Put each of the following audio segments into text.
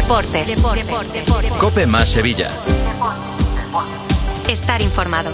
Deportes. COPE más Sevilla. Estar informado.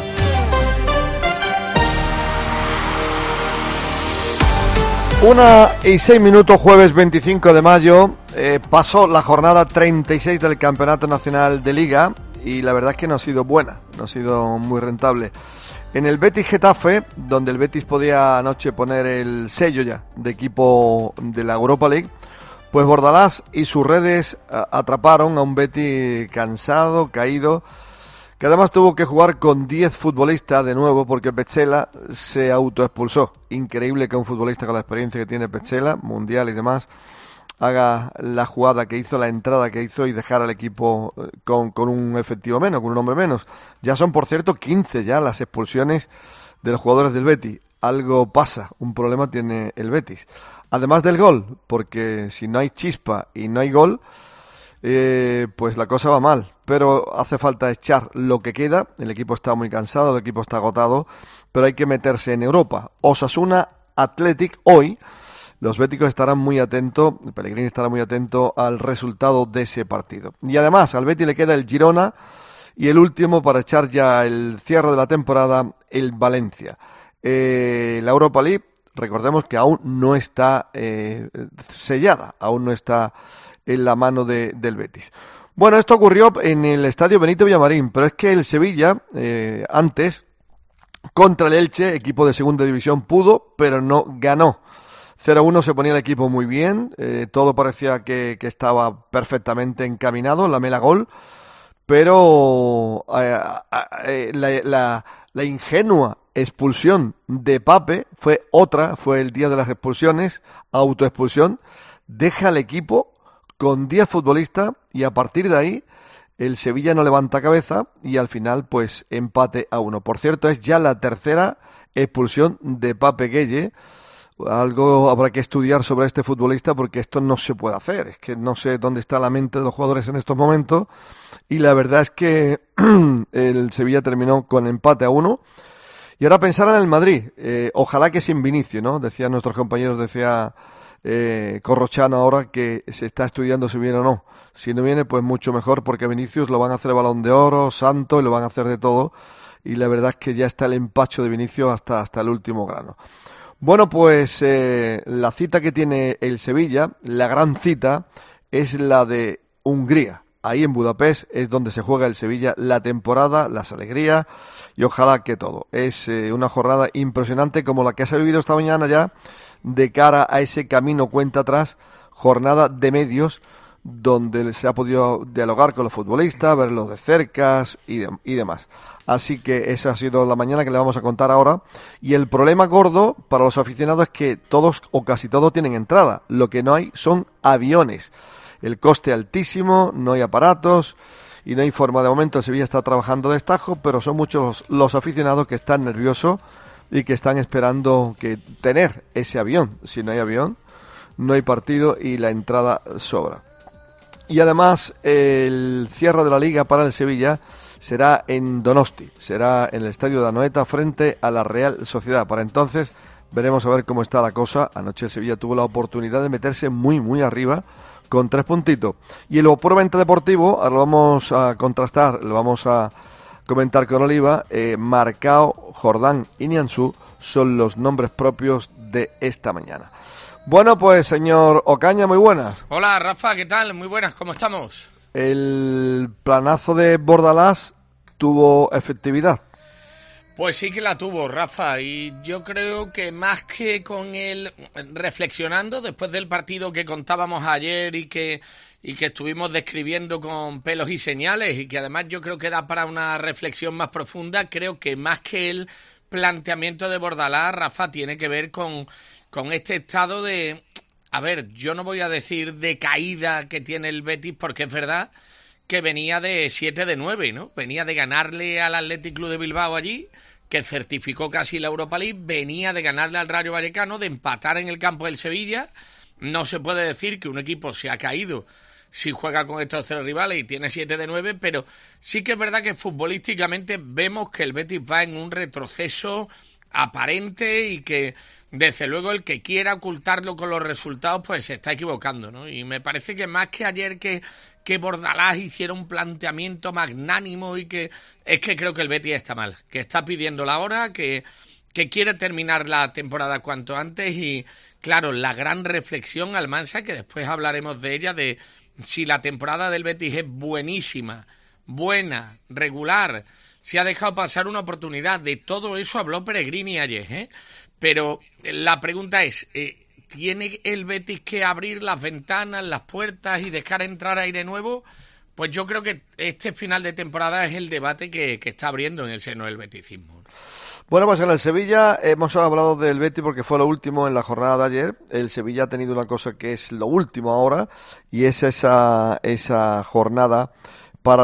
Una y 6 minutos, jueves 25 de mayo, pasó la jornada 36 del Campeonato Nacional de Liga y la verdad es que no ha sido buena, no ha sido muy rentable. En el Betis Getafe, donde el Betis podía anoche poner el sello ya de equipo de la Europa League, pues Bordalás y sus redes atraparon a un Betis cansado, caído, que además tuvo que jugar con 10 futbolistas de nuevo porque Petzela se autoexpulsó. Increíble que un futbolista con la experiencia que tiene Petzela, mundial y demás, haga la jugada que hizo, la entrada que hizo y dejar al equipo con un efectivo menos, con un hombre menos. Ya son, por cierto, 15 ya las expulsiones de los jugadores del Betis. Algo pasa, un problema tiene el Betis. Además del gol, porque si no hay chispa y no hay gol, pues la cosa va mal, pero hace falta echar lo que queda. El equipo está muy cansado, el equipo está agotado, pero hay que meterse en Europa. Osasuna Athletic hoy, los béticos estarán muy atentos, Pellegrini estará muy atento al resultado de ese partido. Y además al Betis le queda el Girona y el último para echar ya el cierre de la temporada, el Valencia. La Europa League, recordemos que aún no está sellada, aún no está en la mano del Betis. Bueno, esto ocurrió en el estadio Benito Villamarín, pero es que el Sevilla, antes, contra el Elche, equipo de segunda división, pudo, pero no ganó. 0-1 se ponía el equipo muy bien, todo parecía que estaba perfectamente encaminado, la mela gol, pero la ingenua expulsión de Pape fue el día de las expulsiones, autoexpulsión, deja al equipo con 10 futbolistas y a partir de ahí el Sevilla no levanta cabeza y al final pues empate a 1. Por cierto, es ya la tercera expulsión de Pape Gueye. Algo habrá que estudiar sobre este futbolista porque esto no se puede hacer. Es que no sé dónde está la mente de los jugadores en estos momentos y la verdad es que el Sevilla terminó con empate a 1. Y ahora pensar en el Madrid. Ojalá que sin Vinicius, ¿no? Decían nuestros compañeros, decía Corrochano ahora que se está estudiando si viene o no. Si no viene, pues mucho mejor, porque a Vinicius lo van a hacer Balón de Oro, Santo, y lo van a hacer de todo. Y la verdad es que ya está el empacho de Vinicius hasta el último grano. Bueno, pues la cita que tiene el Sevilla, la gran cita, es la de Hungría. Ahí en Budapest es donde se juega el Sevilla la temporada, las alegrías y ojalá que todo. Es una jornada impresionante como la que se ha vivido esta mañana ya de cara a ese camino cuenta atrás, jornada de medios donde se ha podido dialogar con los futbolistas, verlos de cerca y demás. Así que esa ha sido la mañana que le vamos a contar ahora. Y el problema gordo para los aficionados es que todos o casi todos tienen entrada. Lo que no hay son aviones. El coste altísimo, no hay aparatos y no hay forma. De momento el Sevilla está trabajando de destajo, pero son muchos los aficionados que están nerviosos y que están esperando que tener ese avión. Si no hay avión, no hay partido y la entrada sobra. Y además el cierre de la Liga para el Sevilla será en Donosti, será en el estadio de Anoeta frente a la Real Sociedad. Para entonces veremos a ver cómo está la cosa. Anoche el Sevilla tuvo la oportunidad de meterse muy muy arriba con 3 puntitos. Y el Puramente Deportivo, ahora lo vamos a contrastar, lo vamos a comentar con Oliva. Marcao, Jordán y Nianzú son los nombres propios de esta mañana. Bueno, pues señor Ocaña, muy buenas. Hola Rafa, ¿qué tal? Muy buenas, ¿cómo estamos? El planazo de Bordalás tuvo efectividad. Pues sí que la tuvo, Rafa, y yo creo que más que con él reflexionando después del partido que contábamos ayer y que estuvimos describiendo con pelos y señales y que además yo creo que da para una reflexión más profunda, creo que más que el planteamiento de Bordalás, Rafa, tiene que ver con este estado de, a ver, yo no voy a decir de caída que tiene el Betis porque es verdad que venía de 7 de 9, ¿no? Venía de ganarle al Athletic Club de Bilbao allí, que certificó casi la Europa League, venía de ganarle al Rayo Vallecano, de empatar en el campo del Sevilla. No se puede decir que un equipo se ha caído si juega con estos 3 rivales y tiene 7 de 9, pero sí que es verdad que futbolísticamente vemos que el Betis va en un retroceso aparente y que desde luego el que quiera ocultarlo con los resultados pues se está equivocando, ¿no? Y me parece que más que ayer que Bordalás hiciera un planteamiento magnánimo y que es que creo que el Betis está mal, que está pidiendo la hora, que quiere terminar la temporada cuanto antes y claro, la gran reflexión, Almansa, que después hablaremos de ella, de si la temporada del Betis es buenísima, buena, regular, se ha dejado pasar una oportunidad, de todo eso habló Pellegrini ayer, pero la pregunta es, ¿tiene el Betis que abrir las ventanas, las puertas y dejar entrar aire nuevo? Pues yo creo que este final de temporada es el debate que está abriendo en el seno del beticismo. Bueno, pues en el Sevilla hemos hablado del Betis porque fue lo último en la jornada de ayer. El Sevilla ha tenido una cosa que es lo último ahora y es esa jornada para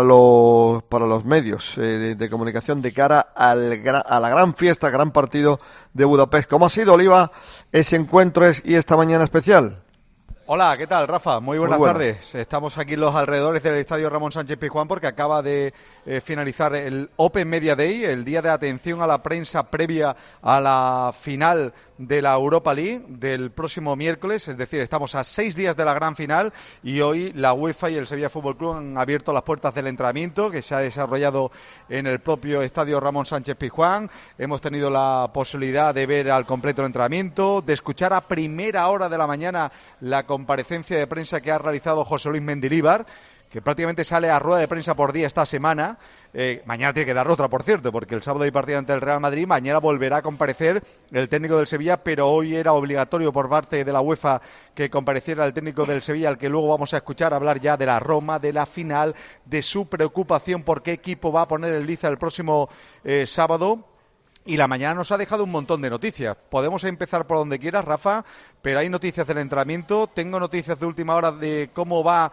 los medios de comunicación de cara a la gran fiesta, gran partido de Budapest. ¿Cómo ha sido, Oliva, ese encuentro y esta mañana especial? Hola, ¿qué tal, Rafa? Muy buenas tardes. Estamos aquí en los alrededores del Estadio Ramón Sánchez Pizjuán porque acaba de finalizar el Open Media Day, el día de atención a la prensa previa a la final de la Europa League del próximo miércoles, es decir, estamos a 6 días de la gran final y hoy la UEFA y el Sevilla Fútbol Club han abierto las puertas del entrenamiento que se ha desarrollado en el propio Estadio Ramón Sánchez Pizjuán. Hemos tenido la posibilidad de ver al completo el entrenamiento, de escuchar a primera hora de la mañana la comparecencia de prensa que ha realizado José Luis Mendilibar, que prácticamente sale a rueda de prensa por día esta semana. Mañana tiene que dar otra, por cierto, porque el sábado hay partido ante el Real Madrid. Mañana volverá a comparecer el técnico del Sevilla, pero hoy era obligatorio por parte de la UEFA que compareciera el técnico del Sevilla, al que luego vamos a escuchar hablar ya de la Roma, de la final, de su preocupación por qué equipo va a poner el liza el próximo sábado. Y la mañana nos ha dejado un montón de noticias. Podemos empezar por donde quieras, Rafa, pero hay noticias del entrenamiento. Tengo noticias de última hora de cómo va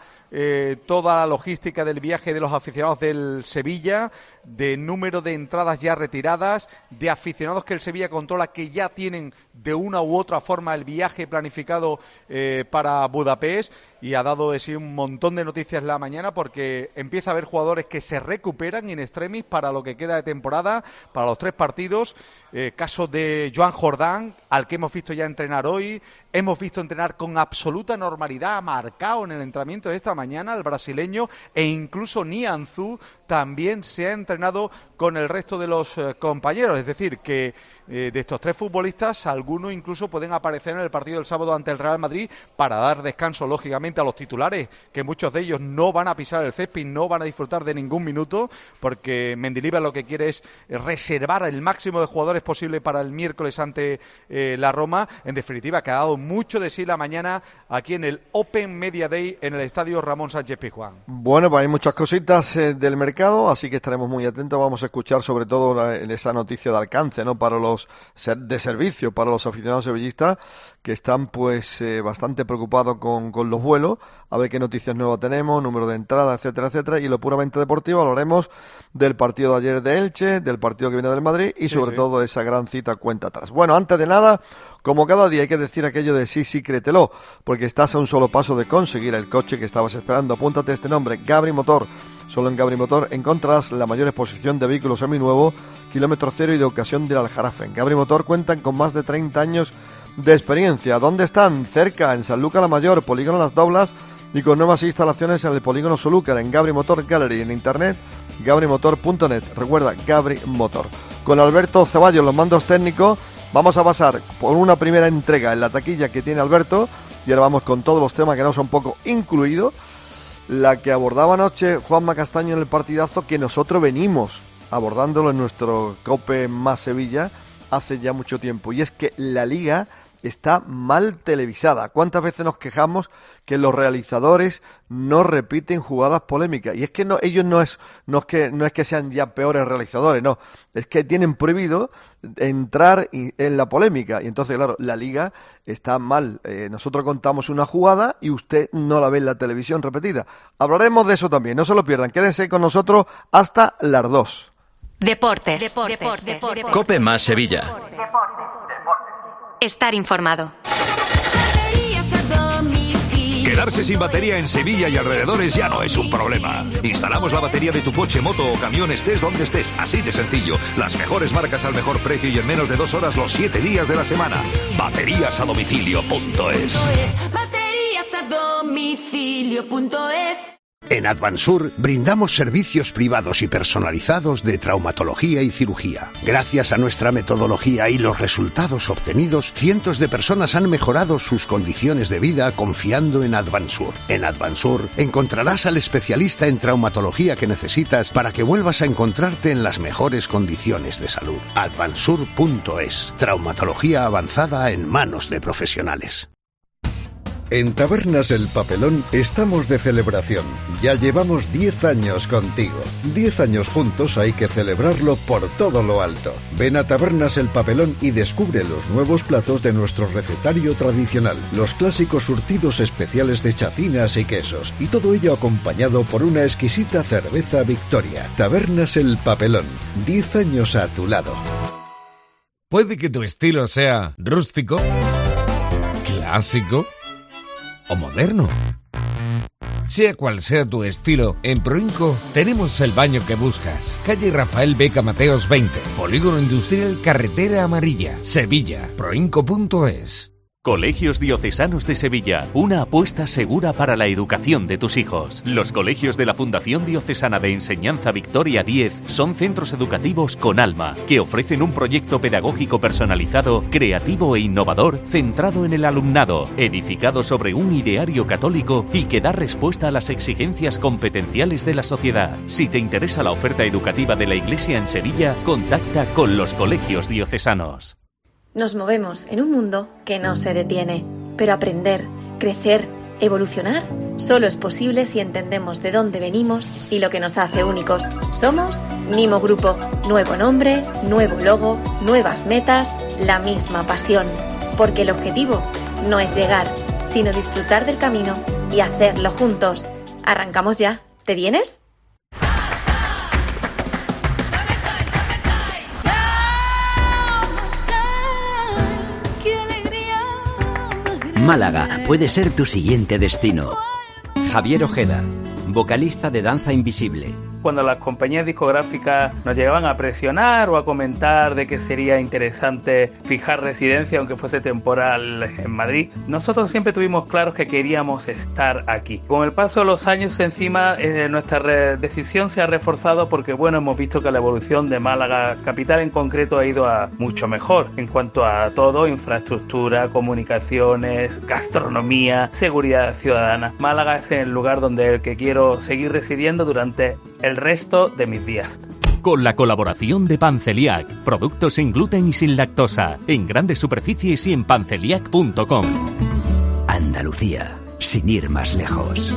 toda la logística del viaje de los aficionados del Sevilla, de número de entradas ya retiradas, de aficionados que el Sevilla controla que ya tienen de una u otra forma el viaje planificado para Budapest, y ha dado de sí un montón de noticias la mañana porque empieza a haber jugadores que se recuperan in extremis para lo que queda de temporada, para los 3 partidos. Caso de Joan Jordán, al que hemos visto ya entrenar hoy. Hemos visto entrenar con absoluta normalidad, marcado en el entrenamiento de esta mañana, el brasileño, e incluso Nianzú también se ha entrenado con el resto de los compañeros. Es decir, que de estos 3 futbolistas, algunos incluso pueden aparecer en el partido del sábado ante el Real Madrid para dar descanso, lógicamente, a los titulares, que muchos de ellos no van a pisar el césped, no van a disfrutar de ningún minuto, porque Mendilibar lo que quiere es reservar el máximo de jugadores posible para el miércoles ante la Roma. En definitiva, que ha dado mucho de sí la mañana aquí en el Open Media Day en el Estadio Ramón Sánchez Pizjuán. Bueno, pues hay muchas cositas del mercado, así que estaremos muy atentos. Vamos a escuchar sobre todo esa noticia de alcance, ¿no?, para los de servicio, para los aficionados sevillistas que están pues bastante preocupados con los vuelos, a ver qué noticias nuevas tenemos, número de entrada, etcétera, etcétera. Y lo puramente deportivo hablaremos del partido de ayer de Elche, del partido que viene del Madrid y sobre todo de esa gran cita cuenta atrás. Bueno, antes de nada, como cada día hay que decir aquello de sí, créetelo, porque estás a un solo paso de conseguir el coche que estabas esperando. Apúntate este nombre, Gabri Motor. Solo en Gabri Motor encontrarás la mayor exposición de vehículos seminuevos, kilómetro cero y de ocasión del Aljarafe. En Gabri Motor cuentan con más de 30 años de experiencia. ¿Dónde están? Cerca, en Sanlúcar la Mayor, Polígono Las Doblas, y con nuevas instalaciones en el Polígono Sanlúcar, en Gabri Motor Gallery, en internet, gabrimotor.net. Recuerda, Gabri Motor. Con Alberto Ceballos, los mandos técnicos, vamos a pasar por una primera entrega en la taquilla que tiene Alberto, y ahora vamos con todos los temas que nos son poco incluidos. La que abordaba anoche Juanma Castaño en el partidazo, que nosotros venimos abordándolo en nuestro COPE más Sevilla hace ya mucho tiempo, y es que la Liga está mal televisada. ¿Cuántas veces nos quejamos que los realizadores no repiten jugadas polémicas? Y es que ellos no es que sean ya peores realizadores, no, es que tienen prohibido entrar en la polémica, y entonces claro, la Liga está mal. Nosotros contamos una jugada y usted no la ve en la televisión repetida. Hablaremos de eso también, no se lo pierdan, quédense con nosotros hasta las 2. Deportes. COPE más Sevilla. Estar informado. Quedarse sin batería en Sevilla y alrededores ya no es un problema. Instalamos la batería de tu coche, moto o camión estés donde estés, así de sencillo. Las mejores marcas al mejor precio y en menos de 2 horas los 7 días de la semana. Bateriasadomicilio.es. Bateriasadomicilio.es. En Advansur brindamos servicios privados y personalizados de traumatología y cirugía. Gracias a nuestra metodología y los resultados obtenidos, cientos de personas han mejorado sus condiciones de vida confiando en Advansur. En Advansur encontrarás al especialista en traumatología que necesitas para que vuelvas a encontrarte en las mejores condiciones de salud. Advansur.es. Traumatología avanzada en manos de profesionales. En Tabernas El Papelón estamos de celebración. Ya llevamos 10 años contigo. 10 años juntos hay que celebrarlo por todo lo alto. Ven a Tabernas El Papelón y descubre los nuevos platos de nuestro recetario tradicional. Los clásicos surtidos especiales de chacinas y quesos. Y todo ello acompañado por una exquisita cerveza Victoria. Tabernas El Papelón. 10 años a tu lado. Puede que tu estilo sea rústico, clásico o moderno. Sea cual sea tu estilo, en Proinco tenemos el baño que buscas. Calle Rafael Beca Mateos 20, Polígono Industrial Carretera Amarilla, Sevilla. Proinco.es. Colegios Diocesanos de Sevilla, una apuesta segura para la educación de tus hijos. Los colegios de la Fundación Diocesana de Enseñanza Victoria 10 son centros educativos con alma, que ofrecen un proyecto pedagógico personalizado, creativo e innovador, centrado en el alumnado, edificado sobre un ideario católico y que da respuesta a las exigencias competenciales de la sociedad. Si te interesa la oferta educativa de la Iglesia en Sevilla, contacta con los colegios diocesanos. Nos movemos en un mundo que no se detiene, pero aprender, crecer, evolucionar, solo es posible si entendemos de dónde venimos y lo que nos hace únicos. Somos Nimo Grupo. Nuevo nombre, nuevo logo, nuevas metas, la misma pasión. Porque el objetivo no es llegar, sino disfrutar del camino y hacerlo juntos. Arrancamos ya. ¿Te vienes? Málaga puede ser tu siguiente destino. Javier Ojeda, vocalista de Danza Invisible. Cuando las compañías discográficas nos llegaban a presionar o a comentar de que sería interesante fijar residencia, aunque fuese temporal, en Madrid, nosotros siempre tuvimos claro que queríamos estar aquí. Con el paso de los años encima, nuestra decisión se ha reforzado porque, bueno, hemos visto que la evolución de Málaga capital en concreto ha ido a mucho mejor en cuanto a todo: infraestructura, comunicaciones, gastronomía, seguridad ciudadana. Málaga es el lugar donde el que quiero seguir residiendo durante el resto de mis días. Con la colaboración de Panceliac, productos sin gluten y sin lactosa, en grandes superficies y en panceliac.com. Andalucía, sin ir más lejos.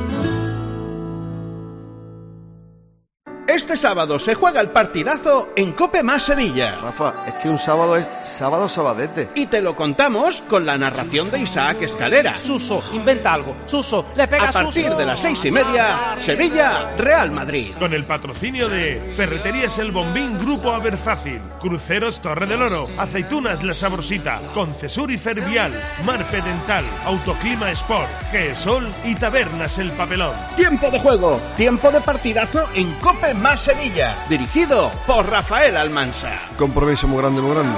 Este sábado se juega el partidazo en Cope Más Sevilla. Rafa, es que un sábado es sábado sabadete. Y te lo contamos con la narración de Isaac Escalera. Suso, inventa algo. Suso, le pega a Suso. A partir de las 6:30, Sevilla, Real Madrid. Con el patrocinio de Ferreterías El Bombín, Grupo Aberfácil, Cruceros Torre del Oro, Aceitunas La Saborsita, Concesur y Fervial, Marpe Dental, Autoclima Sport, GESOL y Tabernas El Papelón. Tiempo de juego, tiempo de partidazo en Cope Más Sevilla, dirigido por Rafael Almansa. Compromiso muy grande, muy grande.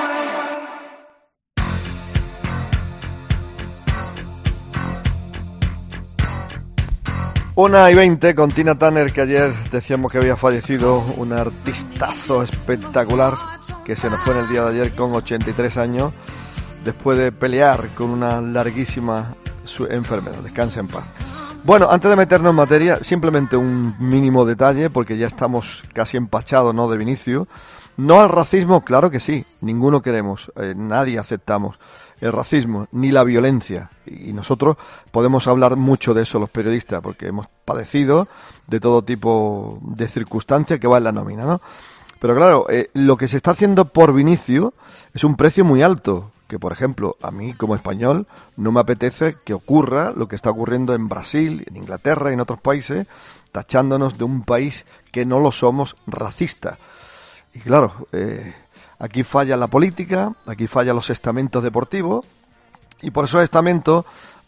Una y 20 con Tina Turner, que ayer decíamos que había fallecido, un artistazo espectacular que se nos fue en el día de ayer con 83 años, después de pelear con una larguísima enfermedad. Descansa en paz. Bueno, antes de meternos en materia, simplemente un mínimo detalle, porque ya estamos casi empachados, ¿no?, de Vinicius. No al racismo, claro que sí, ninguno queremos, nadie aceptamos el racismo, ni la violencia. Y nosotros podemos hablar mucho de eso, los periodistas, porque hemos padecido de todo tipo de circunstancias que va en la nómina, ¿no? Pero claro, lo que se está haciendo por Vinicius es un precio muy alto, que por ejemplo, a mí como español no me apetece que ocurra lo que está ocurriendo en Brasil, en Inglaterra y en otros países, tachándonos de un país que no lo somos, racista. Y claro, aquí falla la política, aquí fallan los estamentos deportivos, y por esos estamentos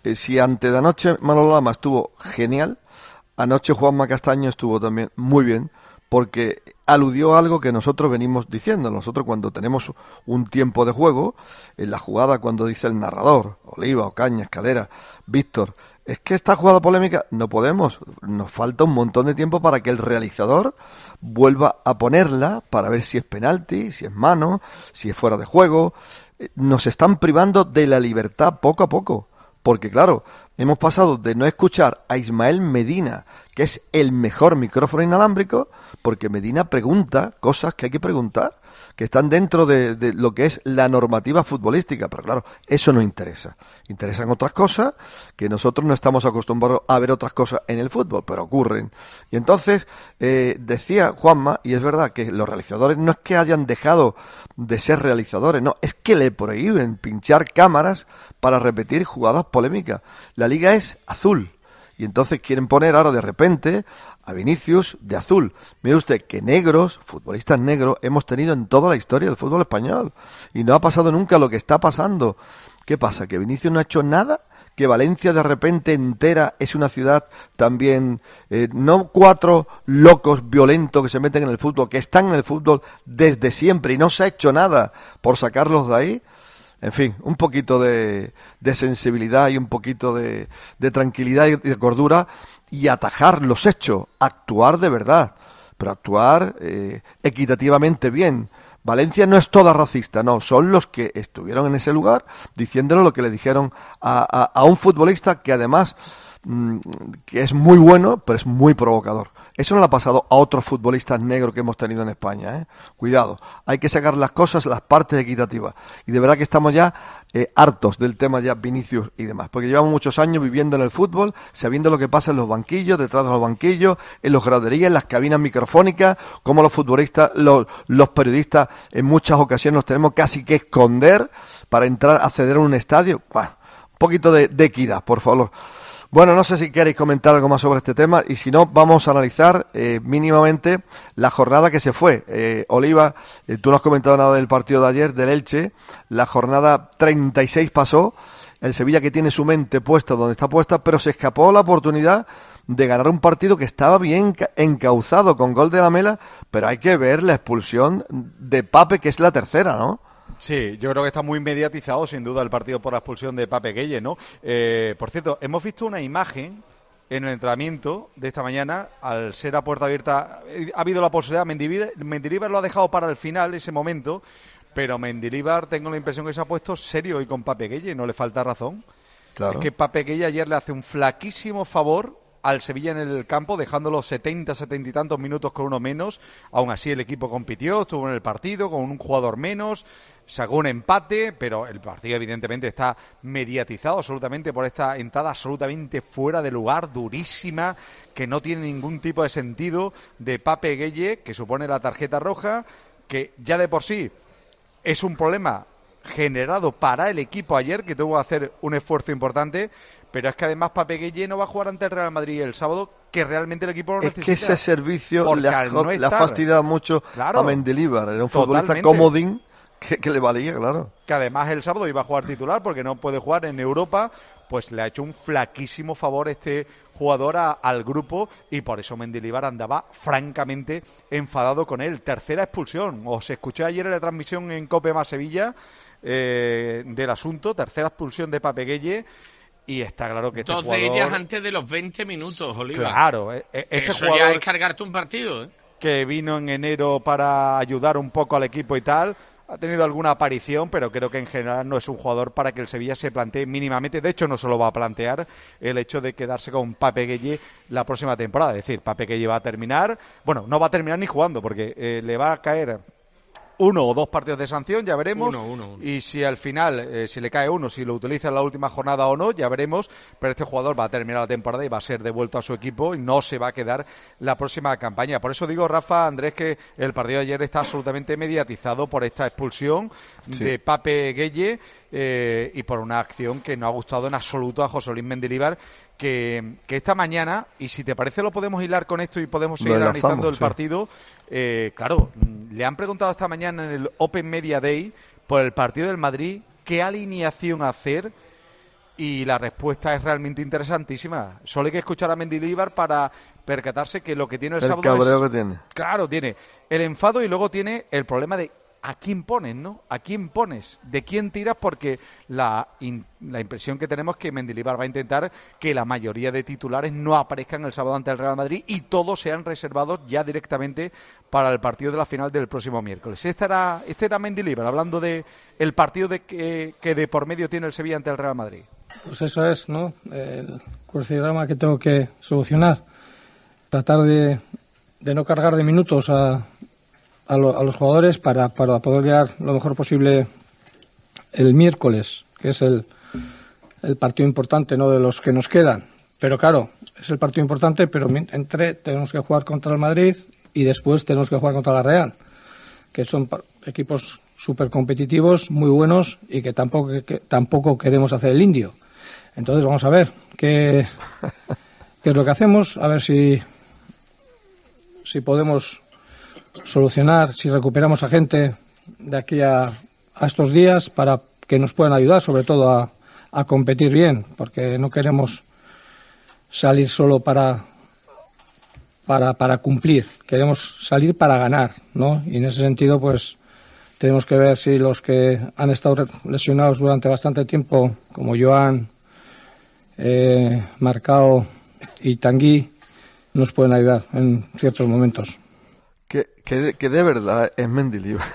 si ante de anoche Manolo Lama estuvo genial, anoche Juanma Castaño estuvo también muy bien, porque aludió a algo que nosotros venimos diciendo. Nosotros cuando tenemos un tiempo de juego, en la jugada cuando dice el narrador, Oliva, Ocaña, Escalera, Víctor, es que esta jugada polémica no podemos, nos falta un montón de tiempo para que el realizador vuelva a ponerla para ver si es penalti, si es mano, si es fuera de juego. Nos están privando de la libertad poco a poco, porque claro, hemos pasado de no escuchar a Ismael Medina, que es el mejor micrófono inalámbrico, porque Medina pregunta cosas que hay que preguntar, que están dentro de lo que es la normativa futbolística, pero claro, eso no interesa. Interesan otras cosas, que nosotros no estamos acostumbrados a ver otras cosas en el fútbol, pero ocurren. Y entonces, decía Juanma, y es verdad que los realizadores no es que hayan dejado de ser realizadores, no, es que le prohíben pinchar cámaras para repetir jugadas polémicas. La liga es azul. Y entonces quieren poner ahora de repente a Vinicius de azul. Mire usted que negros, futbolistas negros, hemos tenido en toda la historia del fútbol español. Y no ha pasado nunca lo que está pasando. ¿Qué pasa? ¿Que Vinicius no ha hecho nada? ¿Que Valencia de repente entera es una ciudad también, no 4 locos violentos que se meten en el fútbol, que están en el fútbol desde siempre y no se ha hecho nada por sacarlos de ahí? En fin, un poquito de sensibilidad y un poquito de tranquilidad y de cordura y atajar los hechos, actuar de verdad, pero actuar equitativamente bien. Valencia no es toda racista, no, son los que estuvieron en ese lugar diciéndole lo que le dijeron a un futbolista que además que es muy bueno, pero es muy provocador. Eso no le ha pasado a otros futbolistas negros que hemos tenido en España, ¿eh? Cuidado, hay que sacar las cosas, las partes equitativas. Y de verdad que estamos ya hartos del tema ya Vinicius y demás, porque llevamos muchos años viviendo en el fútbol, sabiendo lo que pasa en los banquillos, detrás de los banquillos, en los graderías, en las cabinas microfónicas, cómo los futbolistas, los periodistas en muchas ocasiones nos tenemos casi que esconder para entrar, acceder a un estadio. Bueno, un poquito de equidad, por favor. Bueno, no sé si queréis comentar algo más sobre este tema y si no, vamos a analizar mínimamente la jornada que se fue. Oliva, tú no has comentado nada del partido de ayer, del Elche. La jornada 36 pasó. El Sevilla que tiene su mente puesta donde está puesta, pero se escapó la oportunidad de ganar un partido que estaba bien encauzado con gol de Lamela, pero hay que ver la expulsión de Pape, que es la tercera, ¿no? Sí, yo creo que está muy mediatizado, sin duda, el partido por la expulsión de Pape Gueye, ¿no? Por cierto, hemos visto una imagen en el entrenamiento de esta mañana, al ser a puerta abierta, ha habido la posibilidad, Mendilibar lo ha dejado para el final, ese momento, pero Mendilibar tengo la impresión que se ha puesto serio hoy con Pape Gueye, no le falta razón. Claro. Es que Pape Gueye ayer le hace un flaquísimo favor al Sevilla en el campo, dejándolo 70 y tantos minutos con uno menos. Aún así el equipo compitió, estuvo en el partido con un jugador menos, sacó un empate, pero el partido evidentemente está mediatizado absolutamente por esta entrada absolutamente fuera de lugar, durísima, que no tiene ningún tipo de sentido, de Pape Gueye, que supone la tarjeta roja, que ya de por sí es un problema generado para el equipo ayer, que tuvo que hacer un esfuerzo importante, pero es que además Pape Gueye no va a jugar ante el Real Madrid el sábado, que realmente el equipo lo necesita. Es que ese servicio le ha fastidiado mucho, claro, a Mendilibar. Era un futbolista comodín que le valía, claro. Que además el sábado iba a jugar titular porque no puede jugar en Europa, pues le ha hecho un flaquísimo favor este jugador al grupo y por eso Mendilibar andaba francamente enfadado con él. Tercera expulsión. Os escuché ayer en la transmisión en Cope más Sevilla del asunto. Tercera expulsión de Pape Gueye. Y está claro que este jugador... Entonces ellas antes de los 20 minutos, Oliva. Claro. Eso jugador, ya es cargarte un partido, ¿eh? Que vino en enero para ayudar un poco al equipo y tal, ha tenido alguna aparición, pero creo que en general no es un jugador para que el Sevilla se plantee mínimamente. De hecho, no se lo va a plantear el hecho de quedarse con Pape Gueye la próxima temporada. Es decir, Pape Gueye va a terminar... Bueno, no va a terminar ni jugando, porque le va a caer 1 o 2 partidos de sanción, ya veremos. Uno. Y si al final, si le cae uno, si lo utiliza en la última jornada o no, ya veremos. Pero este jugador va a terminar la temporada y va a ser devuelto a su equipo y no se va a quedar la próxima campaña. Por eso digo, Rafa, Andrés, que el partido de ayer está absolutamente mediatizado por esta expulsión de Pape Gueye y por una acción que no ha gustado en absoluto a José Luis Mendilibar, que esta mañana, y si te parece lo podemos hilar con esto y podemos seguir analizando el partido, claro, le han preguntado esta mañana en el Open Media Day por el partido del Madrid qué alineación hacer Y la respuesta es realmente interesantísima. Solo hay que escuchar a Mendilibar para percatarse que lo que tiene el sábado cabreo que tiene. Claro, tiene el enfado y luego tiene el problema de ¿a quién pones, no? ¿A quién pones? ¿De quién tiras? Porque la impresión que tenemos es que Mendilibar va a intentar que la mayoría de titulares no aparezcan el sábado ante el Real Madrid y todos sean reservados ya directamente para el partido de la final del próximo miércoles. Este era Mendilibar, hablando de el partido que de por medio tiene el Sevilla ante el Real Madrid. Pues eso es, ¿no? El crucigrama que tengo que solucionar. Tratar de no cargar de minutos a los jugadores para poder llegar lo mejor posible el miércoles, que es el partido importante, ¿no?, de los que nos quedan. Pero claro, es el partido importante, pero tenemos que jugar contra el Madrid y después tenemos que jugar contra la Real, que son equipos súper competitivos, muy buenos y que tampoco queremos hacer el indio. Entonces vamos a ver qué es lo que hacemos, a ver si podemos solucionar, si recuperamos a gente de aquí a estos días para que nos puedan ayudar, sobre todo a competir bien, porque no queremos salir solo para cumplir, queremos salir para ganar, ¿no? Y en ese sentido, pues tenemos que ver si los que han estado lesionados durante bastante tiempo, como Joan, Marcao y Tanguy, nos pueden ayudar en ciertos momentos. Que de verdad es Mendilibar.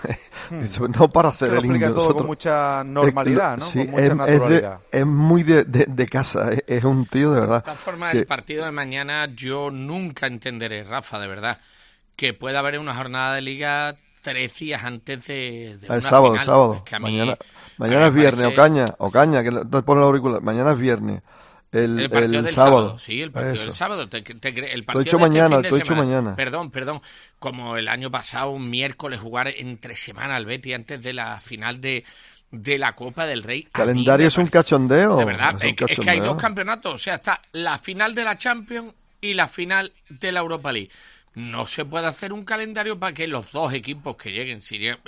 No para hacer el indio. Todo con mucha normalidad, ¿no? Sí, con mucha naturalidad. Es muy de casa. Es un tío de verdad. De todas formas, el partido de mañana yo nunca entenderé, Rafa, de verdad, que pueda haber una jornada de liga 3 días antes de una sábado, final. El sábado. Es que a mí, mañana es viernes, Ocaña, que te pone el auricular. Mañana es viernes. El partido del sábado. Sí, el partido del sábado. El partido mañana. Perdón. Como el año pasado, un miércoles, jugar entre semana al Betis antes de la final de la Copa del Rey. Calendario es un cachondeo. De verdad, es que hay 2 campeonatos. O sea, está la final de la Champions y la final de la Europa League. No se puede hacer un calendario para que los 2 equipos que lleguen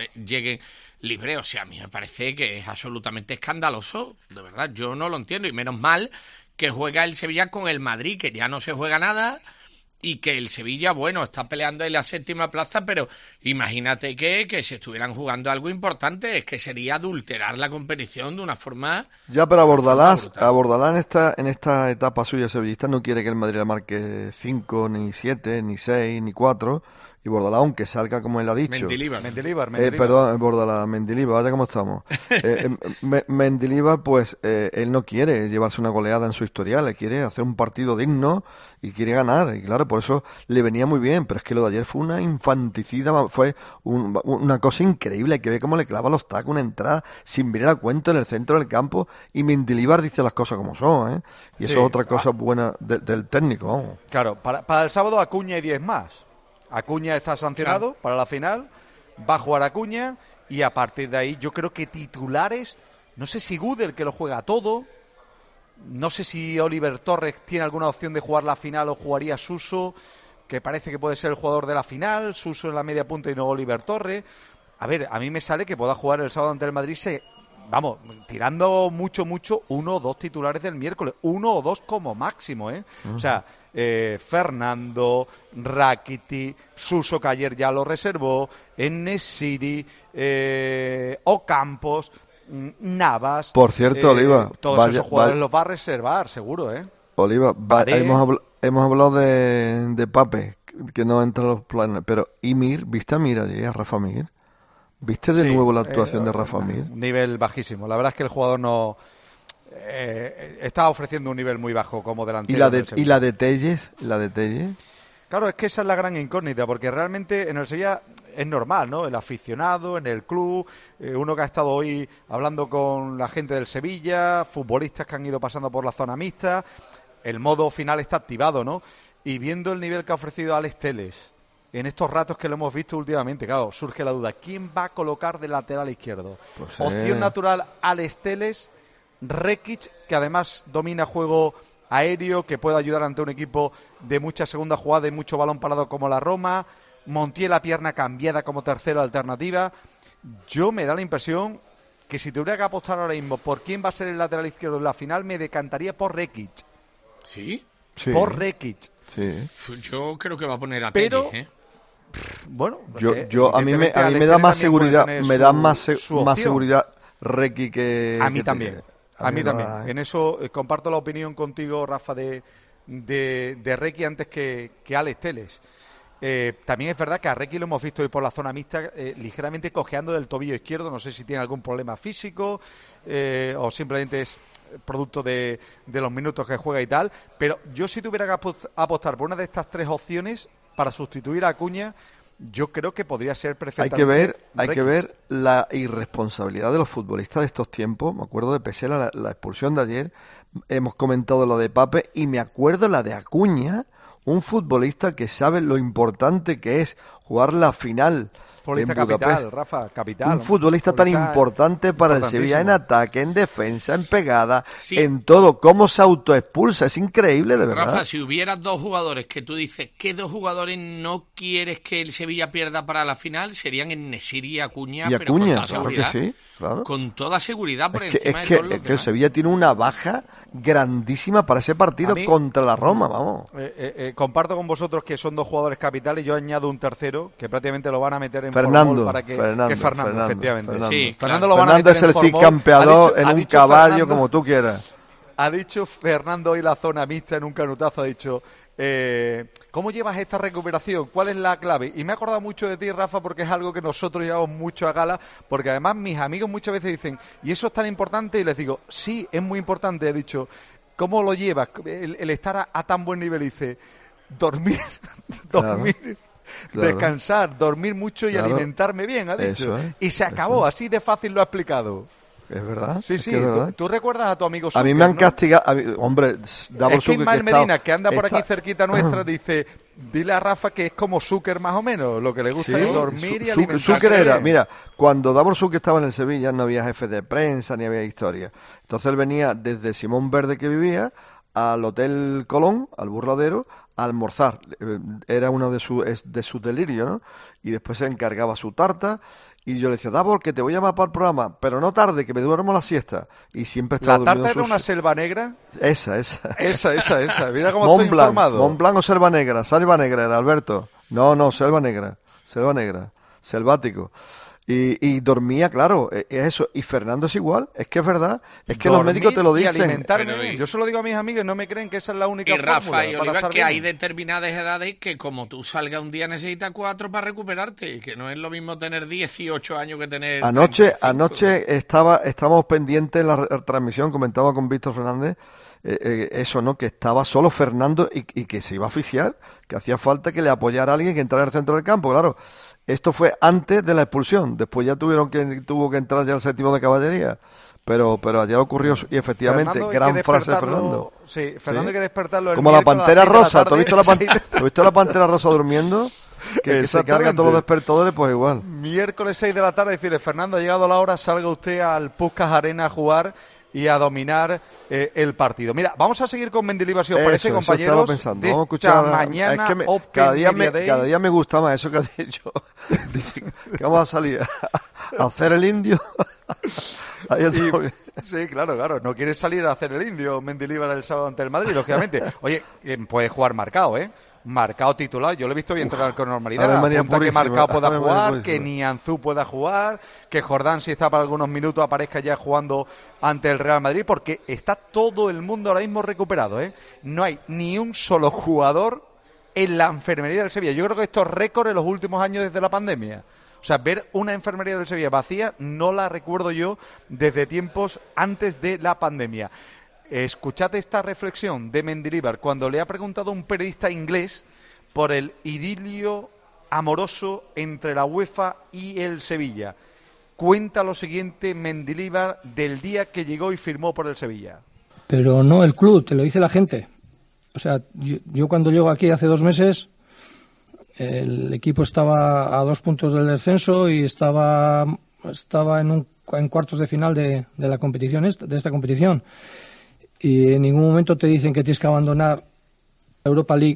libres. O sea, a mí me parece que es absolutamente escandaloso. De verdad, yo no lo entiendo. Y menos mal que juega el Sevilla con el Madrid, que ya no se juega nada, y que el Sevilla, bueno, está peleando en la 7ª plaza, pero imagínate que si estuvieran jugando algo importante, es que sería adulterar la competición de una forma... Ya, pero a Bordalás en esta etapa suya sevillista no quiere que el Madrid le marque 5, ni 7, ni 6, ni 4... Y Bordalás, aunque salga como él ha dicho... Mendilibar. Perdón, Bordalás, Mendilibar, vaya cómo estamos. Mendilibar, pues, él no quiere llevarse una goleada en su historial, le quiere hacer un partido digno y quiere ganar. Y claro, por eso le venía muy bien, pero es que lo de ayer fue una infanticida, fue una cosa increíble. Hay que ver cómo le clava los tacos, una entrada sin venir a cuento en el centro del campo, y Mendilibar dice las cosas como son, ¿eh? Y eso es otra cosa buena del técnico, vamos. Claro, para el sábado Acuña y 10 más. Acuña está sancionado para la final, va a jugar Acuña y a partir de ahí yo creo que titulares, no sé si Gudel, que lo juega todo, no sé si Oliver Torres tiene alguna opción de jugar la final o jugaría Suso, que parece que puede ser el jugador de la final, Suso en la media punta y no Oliver Torres. A ver, a mí me sale que pueda jugar el sábado ante el Madrid, vamos, tirando mucho, 1 o 2 titulares del miércoles, 1 o 2 como máximo, ¿eh? Uh-huh. O sea, Fernando, Rakiti, Suso, que ayer ya lo reservó, En-Nesyri, Ocampos, Navas. Por cierto, Oliva, todos esos jugadores los va a reservar, seguro, ¿eh? Oliva, hemos hablado de Pape, que no entra en los planes, pero ¿y Mir? ¿Viste a Mir allí, a Rafa Mir? ¿Viste de nuevo la actuación de Rafa Mir? Un nivel bajísimo. La verdad es que el jugador no... está ofreciendo un nivel muy bajo como delantero. ¿Y la de Telles? Claro, es que esa es la gran incógnita, porque realmente en el Sevilla es normal, ¿no? El aficionado, en el club, uno que ha estado hoy hablando con la gente del Sevilla, futbolistas que han ido pasando por la zona mixta, el modo final está activado, ¿no? Y viendo el nivel que ha ofrecido Alex Telles en estos ratos que lo hemos visto últimamente, claro, surge la duda, ¿quién va a colocar de lateral izquierdo? Pues opción natural, Alex Telles, Rekic, que además domina juego aéreo, que puede ayudar ante un equipo de mucha segunda jugada y mucho balón parado como la Roma, Montiel a pierna cambiada como tercera alternativa. Yo me da la impresión que si tuviera que apostar ahora mismo por quién va a ser el lateral izquierdo en la final, me decantaría por Rekic. ¿Sí? Por Rekic. Sí. Yo creo que va a poner a Pero, Pérez, bueno, a mí me da más seguridad, más seguridad Requi que... A mí también. A mí también. En eso comparto la opinión contigo, Rafa, de Requi antes que Alex Telles. También es verdad que a Requi lo hemos visto hoy por la zona mixta ligeramente cojeando del tobillo izquierdo. No sé si tiene algún problema físico o simplemente es producto de los minutos que juega y tal. Pero yo, si tuviera que apostar por una de estas tres opciones para sustituir a Acuña, yo creo que podría ser perfectamente. Hay que ver la irresponsabilidad de los futbolistas de estos tiempos. Me acuerdo de Pesela, la expulsión de ayer. Hemos comentado lo de Pape y me acuerdo la de Acuña, un futbolista que sabe lo importante que es jugar la final. Futbolista capital, Rafa, capital. Un futbolista tan importante para el Sevilla en ataque, en defensa, en pegada, en todo. Cómo se autoexpulsa, es increíble, de verdad. Rafa, si hubiera dos jugadores que tú dices, ¿qué dos jugadores no quieres que el Sevilla pierda para la final? Serían En-Nesyri y Acuña, y pero Acuña, con toda seguridad. Claro que sí, claro. Con toda seguridad por encima de todos los demás. Que el Sevilla tiene una baja grandísima para ese partido contra la Roma, vamos. Comparto con vosotros que son dos jugadores capitales. Yo añado un tercero que prácticamente lo van a meter en Fernando, para que Fernando, efectivamente. Fernando lo van a meter es el cicampeador en un caballo, Fernando, como tú quieras. Ha dicho Fernando hoy la zona mixta en un canutazo, ha dicho, ¿cómo llevas esta recuperación? ¿Cuál es la clave? Y me he acordado mucho de ti, Rafa, porque es algo que nosotros llevamos mucho a gala, porque además mis amigos muchas veces dicen, ¿y eso es tan importante? Y les digo, sí, es muy importante. He dicho, ¿cómo lo llevas? El estar a tan buen nivel. Y dice, dormir, Claro. Descansar, dormir mucho y alimentarme bien, ha dicho. Y se acabó, así de fácil lo ha explicado. Es verdad. Sí, es sí. Que es verdad. ¿Tú recuerdas a tu amigo Zucker? A mí me han castigado. Hombre, Davor es que Ismael Medina, que anda por aquí cerquita nuestra, dice, dile a Rafa que es como Zucker más o menos. Lo que le gusta es dormir y alimentarse. Zucker era, mira, cuando Davor Zucker estaba en el Sevilla no había jefe de prensa ni había historia. Entonces él venía desde Simón Verde, que vivía, al Hotel Colón, al Burladero, a almorzar. Era uno de sus delirios, ¿no? Y después se encargaba su tarta. Y yo le decía, Davor, que te voy a llamar para el programa, pero no tarde, que me duermo la siesta. Y siempre estaba durmiendo. ¿La tarta era una selva negra? Esa. Mira cómo estoy informado. Mont Blanc o selva negra. Selva negra era, Alberto. No, selva negra. Selvático. Y dormía, claro, es eso. Y Fernando es igual, es que es verdad. Es que los médicos te lo dicen. Y alimentarme. Yo se lo digo a mis amigos y no me creen que esa es la única fórmula. Rafa y Oliva, que hay determinadas edades que como tú salgas un día necesitas 4 para recuperarte. Y que no es lo mismo tener 18 años que tener Anoche estábamos pendientes en la transmisión, comentaba con Víctor Fernández, eso, ¿no? Que estaba solo Fernando y que se iba a asfixiar, que hacía falta que le apoyara a alguien que entrara al centro del campo, claro. Esto fue antes de la expulsión, después ya tuvo que entrar ya el séptimo de caballería, pero ayer ocurrió y efectivamente, gran frase de Fernando. Sí, Fernando hay que despertarlo. Como la Pantera Rosa, ¿tú has visto la Pantera Rosa durmiendo? Que se carga todos los despertadores, pues igual. Miércoles 6 de la tarde, decirle, Fernando, ha llegado la hora, salga usted al Puskás Arena a jugar y a dominar el partido. Mira, vamos a seguir con Mendilibar, si os parece, compañeros. Estaba pensando. Vamos a escuchar mañana. Es que cada día me gusta más eso que has dicho. Dice que vamos a salir a hacer el indio. Sí, claro. No quieres salir a hacer el indio, Mendilibar, el sábado ante el Madrid, lógicamente. Oye, puede jugar Marcao, Marcao titular, yo lo he visto bien entrenar con normalidad. Apunta que Marcao pueda jugar, que Nianzú pueda jugar, que Jordán, si está para algunos minutos, aparezca ya jugando ante el Real Madrid, porque está todo el mundo ahora mismo recuperado, No hay ni un solo jugador en la enfermería del Sevilla. Yo creo que esto es récord en los últimos años desde la pandemia. O sea, ver una enfermería del Sevilla vacía no la recuerdo yo desde tiempos antes de la pandemia. Escuchad esta reflexión de Mendilibar cuando le ha preguntado a un periodista inglés por el idilio amoroso entre la UEFA y el Sevilla. Cuenta lo siguiente Mendilibar del día que llegó y firmó por el Sevilla. Pero no el club, te lo dice la gente. O sea, yo cuando llego aquí hace 2 meses, el equipo estaba a 2 puntos del descenso y estaba en cuartos de final de la competición de esta competición. Y en ningún momento te dicen que tienes que abandonar Europa League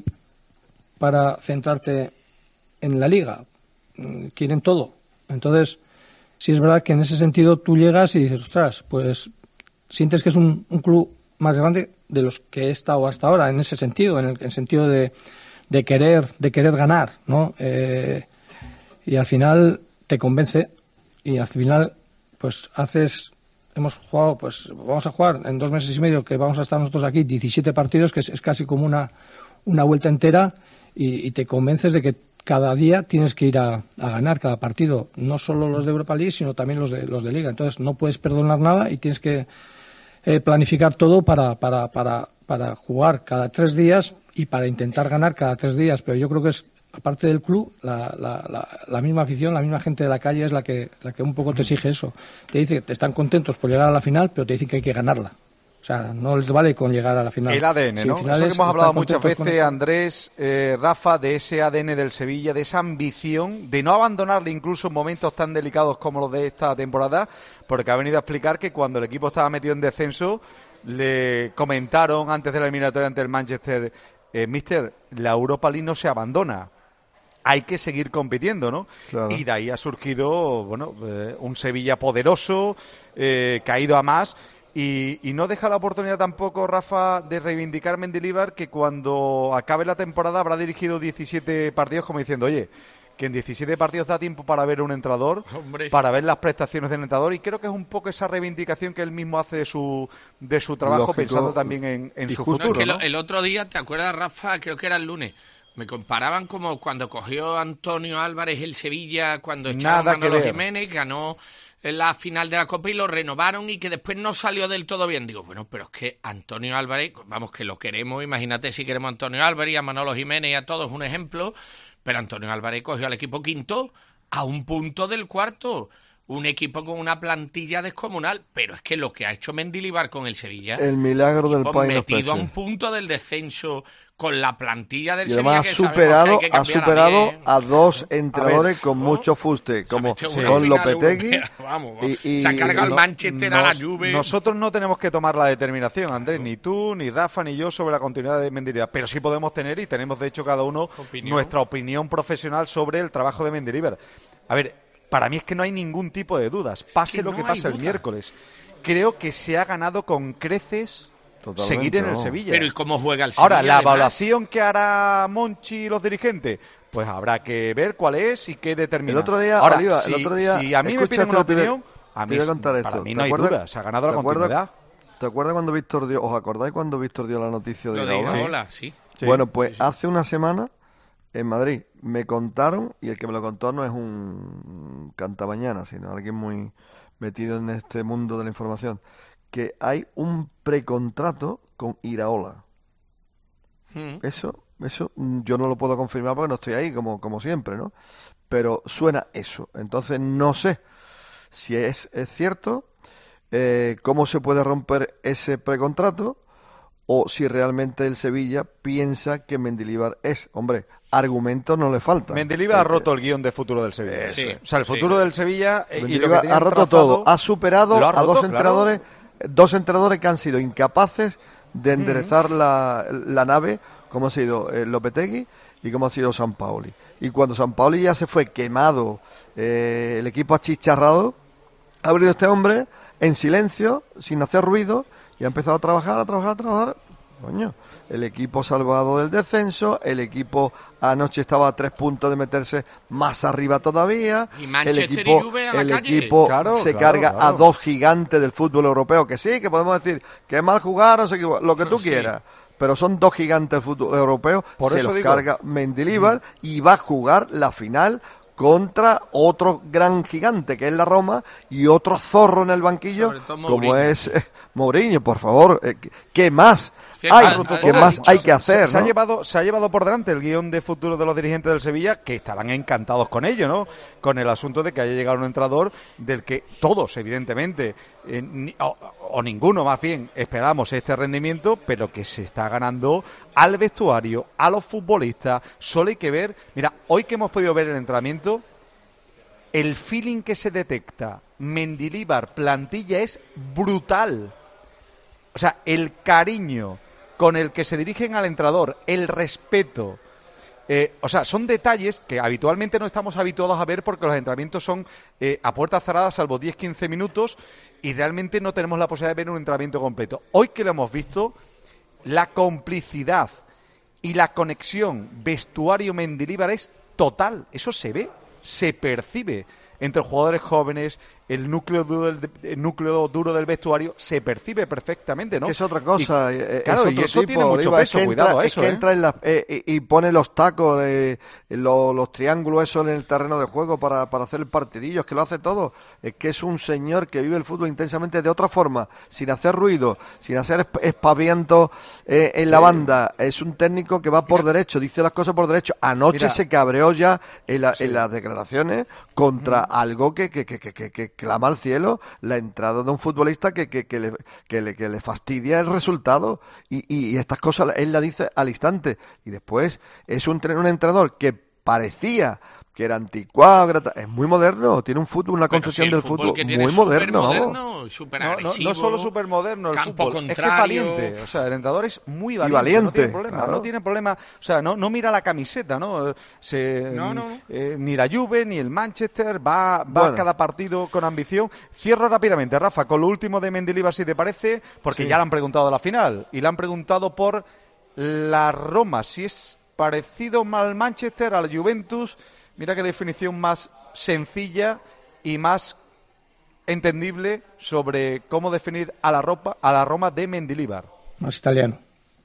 para centrarte en la Liga. Quieren todo. Entonces, sí es verdad que en ese sentido tú llegas y dices, ostras, pues sientes que es un club más grande de los que he estado hasta ahora, en ese sentido, en el sentido de querer ganar, ¿no? Y al final te convence y al final pues hemos jugado, pues vamos a jugar en 2 meses y medio que vamos a estar nosotros aquí 17 partidos, que es casi como una vuelta entera, y te convences de que cada día tienes que ir a ganar cada partido, no solo los de Europa League, sino también los de Liga. Entonces no puedes perdonar nada y tienes que planificar todo para jugar cada 3 días y para intentar ganar cada 3 días. Pero yo creo que es, aparte del club, la misma afición, la misma gente de la calle es la que un poco te exige eso. Te dice que están contentos por llegar a la final, pero te dicen que hay que ganarla. O sea, no les vale con llegar a la final. El ADN, ¿no? Eso que hemos hablado muchas veces, Andrés, Rafa, de ese ADN del Sevilla, de esa ambición, de no abandonarle incluso en momentos tan delicados como los de esta temporada, porque ha venido a explicar que cuando el equipo estaba metido en descenso, le comentaron antes de la eliminatoria ante el Manchester, Mister, la Europa League no se abandona. Hay que seguir compitiendo, ¿no? Claro. Y de ahí ha surgido, bueno, un Sevilla poderoso, que ha ido a más. Y no deja la oportunidad tampoco, Rafa, de reivindicar Mendilibar, que cuando acabe la temporada habrá dirigido 17 partidos, como diciendo, oye, que en 17 partidos da tiempo para ver a un entrenador, para ver las prestaciones del entrenador, y creo que es un poco esa reivindicación que él mismo hace de su trabajo, lógico, pensando también en su futuro. Es que ¿no? El otro día, ¿te acuerdas, Rafa? Creo que era el lunes. Me comparaban como cuando cogió Antonio Álvarez el Sevilla, cuando echaron a Manolo Jiménez, ganó en la final de la Copa y lo renovaron y que después no salió del todo bien. Digo, bueno, pero es que Antonio Álvarez, vamos, que lo queremos, imagínate si queremos a Antonio Álvarez y a Manolo Jiménez y a todos, un ejemplo, pero Antonio Álvarez cogió al equipo quinto a un punto del cuarto. Un equipo con una plantilla descomunal, pero es que lo que ha hecho Mendilibar con el Sevilla, el milagro del país, metido a un punto del descenso con la plantilla del y además Sevilla, que ha superado a 2 entrenadores con mucho fuste, como con Lopetegui y se ha cargado el Manchester a la Juve. Nosotros no tenemos que tomar la determinación, Andrés, ni tú, ni Rafa, ni yo, sobre la continuidad de Mendilibar, pero sí podemos tener, y tenemos de hecho cada uno nuestra opinión profesional sobre el trabajo de Mendilibar. A ver, para mí es que no hay ningún tipo de dudas. Pase lo que pase el miércoles. Creo que se ha ganado con creces seguir en el Sevilla. Pero ¿y cómo juega el Sevilla? Ahora, la evaluación que hará Monchi y los dirigentes, pues habrá que ver cuál es y qué determina. El otro día, ahora, Oliva, si a mí me piden una opinión, a mí para mí no hay duda. Se ha ganado la continuidad. ¿Te acuerdas cuando Víctor dio, os acordáis cuando Víctor dio la noticia de Iraola? Sí. Bueno, pues hace una semana en Madrid me contaron, y el que me lo contó no es un cantabañana, sino alguien muy metido en este mundo de la información, que hay un precontrato con Iraola. Eso yo no lo puedo confirmar porque no estoy ahí, como siempre, ¿no? Pero suena eso. Entonces no sé si es cierto, cómo se puede romper ese precontrato, o si realmente el Sevilla piensa que Mendilibar es, hombre, argumentos no le faltan. Mendilibar ha roto el guión de futuro del Sevilla. Sí, o sea, el futuro del Sevilla Mendilibar ha roto todo, ha superado a dos entrenadores que han sido incapaces de enderezar la nave, como ha sido Lopetegui y como ha sido Sampaoli. Y cuando Sampaoli ya se fue quemado, el equipo achicharrado, ha venido este hombre en silencio, sin hacer ruido, y ha empezado a trabajar. Coño, el equipo salvado del descenso, el equipo anoche estaba a 3 puntos de meterse más arriba todavía. Y Manchester y Juve a la calle. El equipo carga a 2 gigantes del fútbol europeo, que sí, que podemos decir que es mal jugar, o sea, lo que tú quieras. Pero son 2 gigantes del fútbol europeo, se los carga Mendilibar y va a jugar la final contra otro gran gigante que es la Roma y otro zorro en el banquillo como es Mourinho. Por favor, ¿qué más hay que hacer? Se ha llevado por delante el guión de futuro de los dirigentes del Sevilla, que estarán encantados con ello, ¿no? Con el asunto de que haya llegado un entrenador del que todos, evidentemente, o ninguno más bien, esperamos este rendimiento, pero que se está ganando al vestuario, a los futbolistas. Solo hay que ver, mira, hoy que hemos podido ver el entrenamiento, el feeling que se detecta Mendilibar plantilla es brutal. O sea, el cariño con el que se dirigen al entrenador, el respeto, son detalles que habitualmente no estamos habituados a ver porque los entrenamientos son a puertas cerradas, salvo 10-15 minutos, y realmente no tenemos la posibilidad de ver un entrenamiento completo. Hoy que lo hemos visto, la complicidad y la conexión vestuario-Mendilibar es total. Eso se ve, se percibe. Entre jugadores jóvenes, el núcleo duro del vestuario se percibe perfectamente, ¿no? Que es otra cosa. Claro, y eso tiene mucho peso, cuidado a eso. Es que entra y pone los tacos, los triángulos esos en el terreno de juego para hacer el partidillo, es que lo hace todo. Es que es un señor que vive el fútbol intensamente de otra forma, sin hacer ruido, sin hacer espavientos en la banda. Es un técnico que va por derecho, dice las cosas por derecho. Anoche se cabreó ya en las declaraciones contra algo que clama al cielo, la entrada de un futbolista que le fastidia el resultado, y estas cosas él la dice al instante, y después es un entrenador que parecía que era anticuado, es muy moderno, tiene un fútbol, una concepción del fútbol muy moderno. Súper agresivo, no solo súper moderno, el campo fútbol, contrario. Es que es valiente, o sea, el entrenador es muy valiente, no tiene problema, claro. No tiene problema, o sea, no mira la camiseta, ni la Juve, ni el Manchester, va a cada partido con ambición. Cierro rápidamente, Rafa, con lo último de Mendilibar, si te parece, porque ya le han preguntado de la final, y le han preguntado por la Roma, si es parecido al Manchester, al Juventus. Mira qué definición más sencilla y más entendible sobre cómo definir a la Roma de Mendilibar. Más italiano.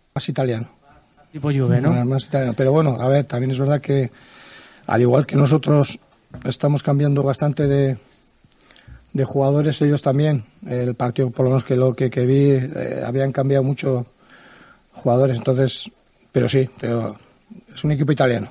Tipo Juve, ¿no? Más italiano. Pero bueno, a ver, también es verdad que al igual que nosotros estamos cambiando bastante de jugadores, ellos también. El partido, por lo menos que vi, habían cambiado mucho jugadores. Entonces, pero es un equipo italiano.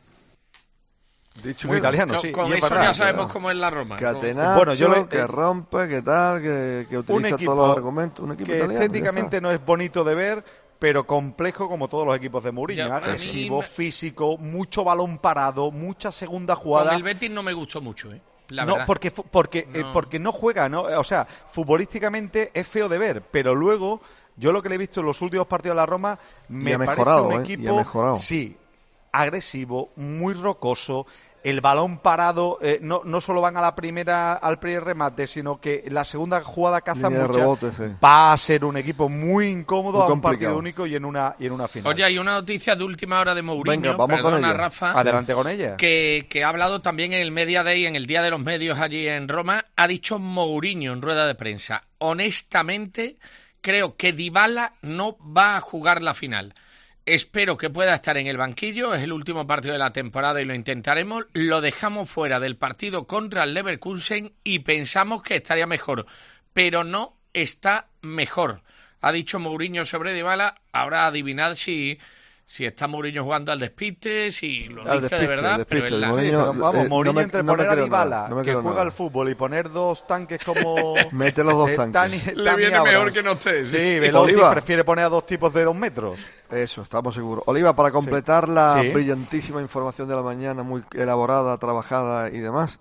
Dicho muy italiano, sí. Con eso ya sabemos cómo es la Roma. Catenaccio, que rompe, que tal, que utiliza todos los argumentos. Un equipo que italiano, estéticamente no es bonito de ver, pero complejo como todos los equipos de Mourinho. Agresivo, físico, mucho balón parado, mucha segunda jugada. Con el Betis no me gustó mucho, la verdad. Porque no juega, ¿no? O sea, futbolísticamente es feo de ver, pero luego, yo lo que le he visto en los últimos partidos de la Roma, me parece un equipo, sí, agresivo, muy rocoso. El balón parado, no solo van al primer remate, sino que la segunda jugada caza mucha. Rebote, sí. Va a ser un equipo muy incómodo a un partido único y en una final. Oye, hay una noticia de última hora de Mourinho. Venga, vamos con ella. Rafa. Adelante con ella. Que ha hablado también en el Media Day, en el Día de los Medios allí en Roma. Ha dicho Mourinho en rueda de prensa: honestamente, creo que Dybala no va a jugar la final. Espero que pueda estar en el banquillo, es el último partido de la temporada y lo intentaremos. Lo dejamos fuera del partido contra el Leverkusen y pensamos que estaría mejor, pero no está mejor. Ha dicho Mourinho sobre Dybala. Ahora adivinad si está Mourinho jugando al despiste, si lo dice de verdad. Mourinho entre poner a Dybala, que juega al fútbol, y poner dos tanques como... Mete los dos tanques. Le viene mejor que no esté. Sí, Velotti prefiere poner a dos tipos de 2 metros. Eso, estamos seguros. Oliva, para completar la brillantísima información de la mañana, muy elaborada, trabajada y demás,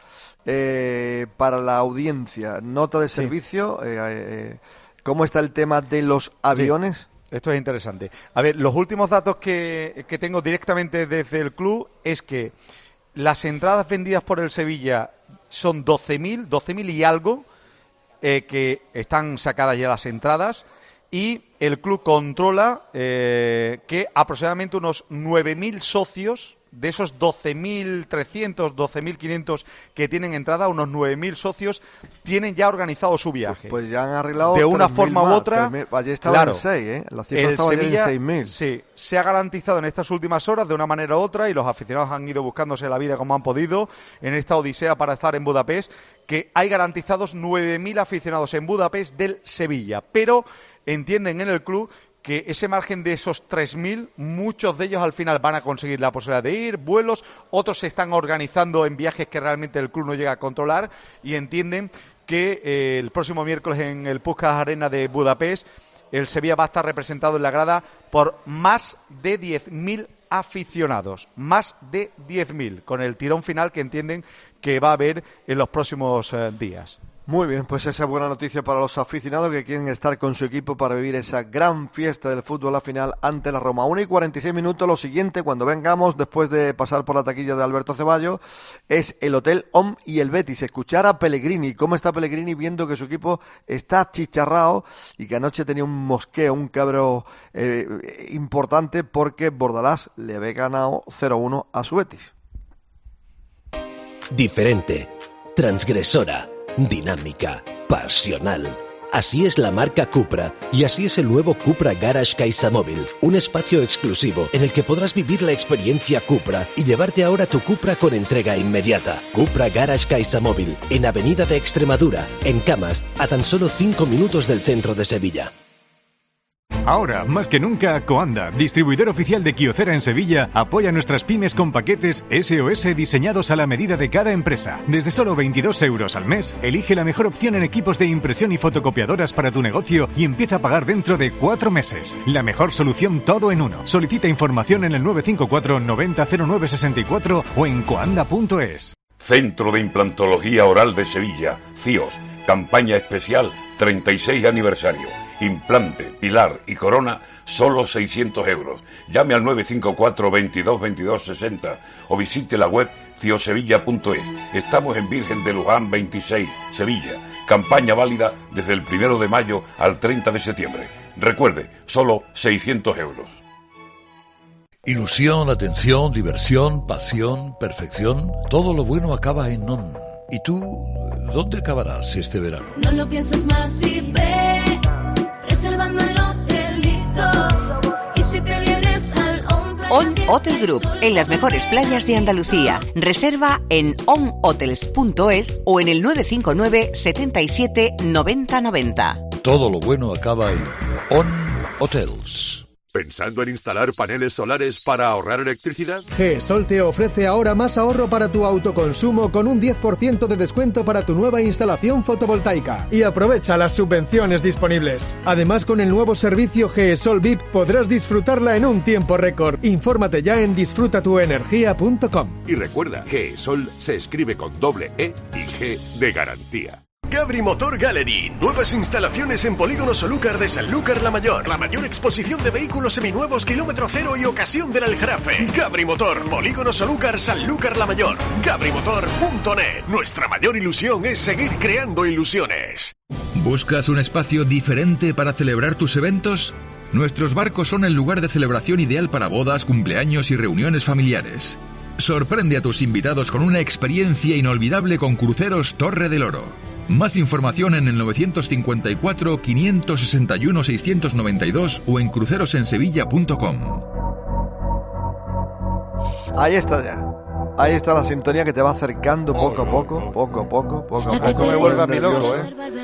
para la audiencia, nota de servicio, ¿cómo está el tema de los aviones? Sí. Esto es interesante. A ver, los últimos datos que tengo directamente desde el club es que las entradas vendidas por el Sevilla son 12.000 y algo, que están sacadas ya las entradas, y el club controla que aproximadamente unos 9.000 socios, de esos 12.300, 12.500 que tienen entrada, unos 9.000 socios tienen ya organizado su viaje. Pues ya han arreglado de una forma u otra. Ayer estaba en 6, la cifra estaba Sevilla, en 6.000. Sí, se ha garantizado en estas últimas horas de una manera u otra, y los aficionados han ido buscándose la vida como han podido en esta odisea para estar en Budapest, que hay garantizados 9.000 aficionados en Budapest del Sevilla, pero entienden en el club que ese margen de esos 3.000, muchos de ellos al final van a conseguir la posibilidad de ir, vuelos, otros se están organizando en viajes que realmente el club no llega a controlar, y entienden que el próximo miércoles en el Puskás Arena de Budapest el Sevilla va a estar representado en la grada por más de 10.000 aficionados, más de 10.000, con el tirón final que entienden que va a haber en los próximos días. Muy bien, pues esa es buena noticia para los aficionados que quieren estar con su equipo para vivir esa gran fiesta del fútbol, la final ante la Roma. 1:46, lo siguiente, cuando vengamos, después de pasar por la taquilla de Alberto Ceballos, es el Hotel OM y el Betis. Escuchar a Pellegrini, cómo está Pellegrini viendo que su equipo está achicharrado y que anoche tenía un mosqueo, un cabreo importante porque Bordalás le había ganado 0-1 a su Betis. Diferente, transgresora, dinámica, pasional. Así es la marca Cupra y así es el nuevo Cupra Garage CaixaMóvil, un espacio exclusivo en el que podrás vivir la experiencia Cupra y llevarte ahora tu Cupra con entrega inmediata. Cupra Garage CaixaMóvil, en Avenida de Extremadura, en Camas, a tan solo 5 minutos del centro de Sevilla. Ahora, más que nunca, Coanda, distribuidor oficial de Kyocera en Sevilla, apoya a nuestras pymes con paquetes SOS diseñados a la medida de cada empresa. Desde solo 22 euros al mes, elige la mejor opción en equipos de impresión y fotocopiadoras para tu negocio y empieza a pagar dentro de 4 meses. La mejor solución todo en uno. Solicita información en el 954 90 09 64 o en coanda.es. Centro de Implantología Oral de Sevilla, CIOS, campaña especial 36 aniversario. Implante, pilar y corona, solo 600 euros. Llame al 954 22 22 60 o visite la web ciosevilla.es. Estamos en Virgen de Luján 26, Sevilla. Campaña válida desde el 1 de mayo al 30 de septiembre. Recuerde, solo 600 euros. Ilusión, atención, diversión, pasión, perfección. Todo lo bueno acaba en ON. ¿Y tú, dónde acabarás este verano? No lo pienses más y ve. Reservando el hotelito. Y si te vienes al On Hotel Group, en las mejores playas de Andalucía. Reserva en onhotels.es o en el 959 77 90 90. Todo lo bueno acaba en On Hotels. ¿Pensando en instalar paneles solares para ahorrar electricidad? GESOL te ofrece ahora más ahorro para tu autoconsumo con un 10% de descuento para tu nueva instalación fotovoltaica. Y aprovecha las subvenciones disponibles. Además, con el nuevo servicio GESOL VIP podrás disfrutarla en un tiempo récord. Infórmate ya en disfrutatuenergia.com. Y recuerda, GESOL se escribe con doble E y G de garantía. Gabri Motor Gallery. Nuevas instalaciones en Polígono Solúcar de Sanlúcar la Mayor. La mayor exposición de vehículos seminuevos kilómetro cero y ocasión del Aljarafe. Gabri Motor, Polígono Solúcar, Sanlúcar la Mayor. GabriMotor.net. Nuestra mayor ilusión es seguir creando ilusiones. ¿Buscas un espacio diferente para celebrar tus eventos? Nuestros barcos son el lugar de celebración ideal para bodas, cumpleaños y reuniones familiares. Sorprende a tus invitados con una experiencia inolvidable con Cruceros Torre del Oro. Más información en el 954 561 692 o en crucerosensevilla.com. Ahí está ya. Ahí está la sintonía que te va acercando poco a poco. Esto me vuelve a mí loco,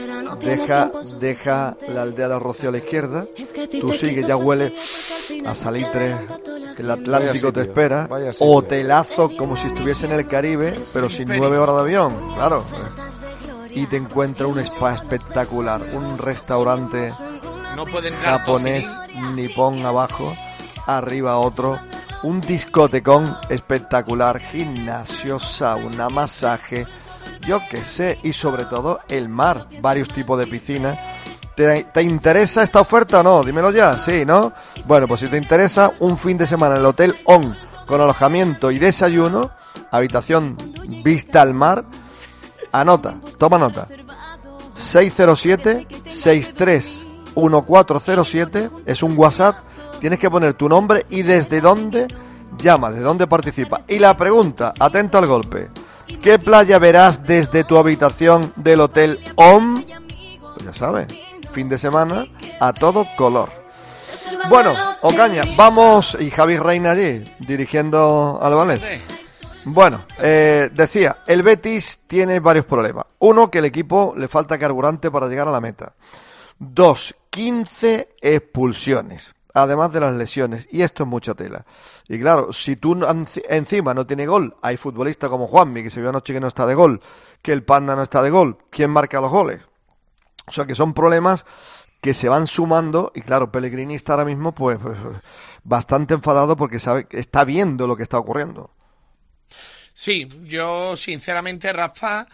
Deja la aldea del Rocío a la izquierda. Tú sigues, ya huele a salitre. El Atlántico te espera. Hotelazo como si estuviese en el Caribe, pero sin 9 horas de avión. Claro. Y te encuentra un spa espectacular, un restaurante japonés, nipón abajo, arriba otro, un discotecón espectacular, gimnasio, sauna, masaje, yo qué sé, y sobre todo el mar, varios tipos de piscinas. ¿Te interesa esta oferta o no? Dímelo ya, sí, ¿no? Bueno, pues si te interesa, un fin de semana en el Hotel ON, con alojamiento y desayuno, habitación vista al mar. Anota, toma nota. 607-631407 es un WhatsApp. Tienes que poner tu nombre y desde dónde llama, de dónde participa. Y la pregunta, atento al golpe. ¿Qué playa verás desde tu habitación del Hotel OM? Pues ya sabes, fin de semana a todo color. Bueno, Ocaña, vamos, y Javi Reina allí, dirigiendo al ballet. Bueno, decía, el Betis tiene varios problemas. Uno, que el equipo le falta carburante para llegar a la meta. 2, 15 expulsiones, además de las lesiones. Y esto es mucha tela. Y claro, si tú encima no tienes gol, hay futbolistas como Juanmi, que se vio anoche que no está de gol, que el Panda no está de gol. ¿Quién marca los goles? O sea que son problemas que se van sumando. Y claro, Pellegrini está ahora mismo pues bastante enfadado porque sabe, está viendo lo que está ocurriendo. Sí, yo sinceramente, Rafa,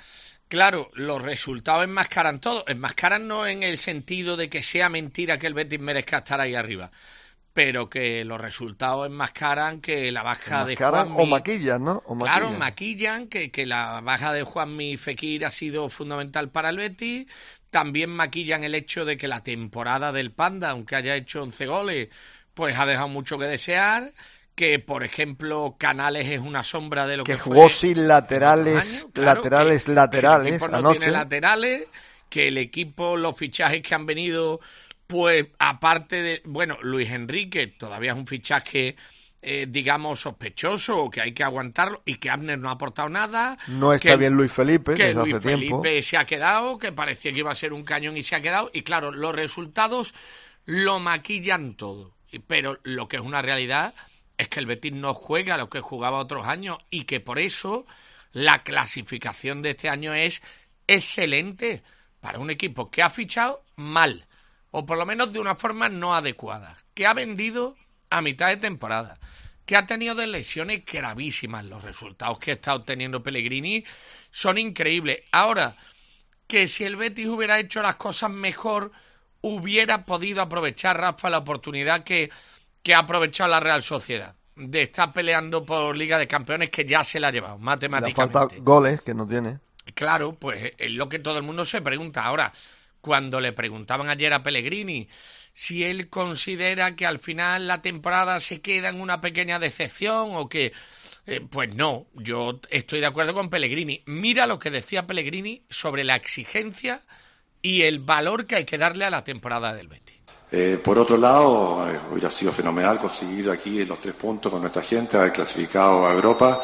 Claro, los resultados enmascaran todo. Enmascaran no en el sentido de que sea mentira que el Betis merezca estar ahí arriba, pero que los resultados enmascaran que la baja de Juanmi... o maquillan, ¿no? Claro, maquillan que la baja de Juanmi y Fekir ha sido fundamental para el Betis. También maquillan el hecho de que la temporada del Panda, aunque haya hecho 11 goles, pues ha dejado mucho que desear. Que, por ejemplo, Canales es una sombra de lo que jugó fue sin laterales, claro, laterales que el equipo no anoche. Tiene laterales, que el equipo, los fichajes que han venido, pues aparte de, bueno, Luis Enrique todavía es un fichaje, digamos, sospechoso, o que hay que aguantarlo, y que Abner no ha aportado nada. No está bien Luis Felipe, que desde Luis hace tiempo. Felipe se ha quedado, que parecía que iba a ser un cañón y se ha quedado, y claro, los resultados lo maquillan todo. Pero lo que es una realidad es que el Betis no juega lo que jugaba otros años, y que por eso la clasificación de este año es excelente para un equipo que ha fichado mal, o por lo menos de una forma no adecuada, que ha vendido a mitad de temporada, que ha tenido de lesiones gravísimas. Los resultados que está obteniendo Pellegrini son increíbles. Ahora, que si el Betis hubiera hecho las cosas mejor, hubiera podido aprovechar, Rafa, la oportunidad que ha aprovechado la Real Sociedad de estar peleando por Liga de Campeones, que ya se la ha llevado matemáticamente. Le faltan goles que no tiene. Claro, pues es lo que todo el mundo se pregunta. Ahora, cuando le preguntaban ayer a Pellegrini si él considera que al final la temporada se queda en una pequeña decepción o que... pues no, yo estoy de acuerdo con Pellegrini. Mira lo que decía Pellegrini sobre la exigencia y el valor que hay que darle a la temporada del Betis. Por otro lado, hubiera sido fenomenal conseguir aquí los 3 puntos con nuestra gente, haber clasificado a Europa.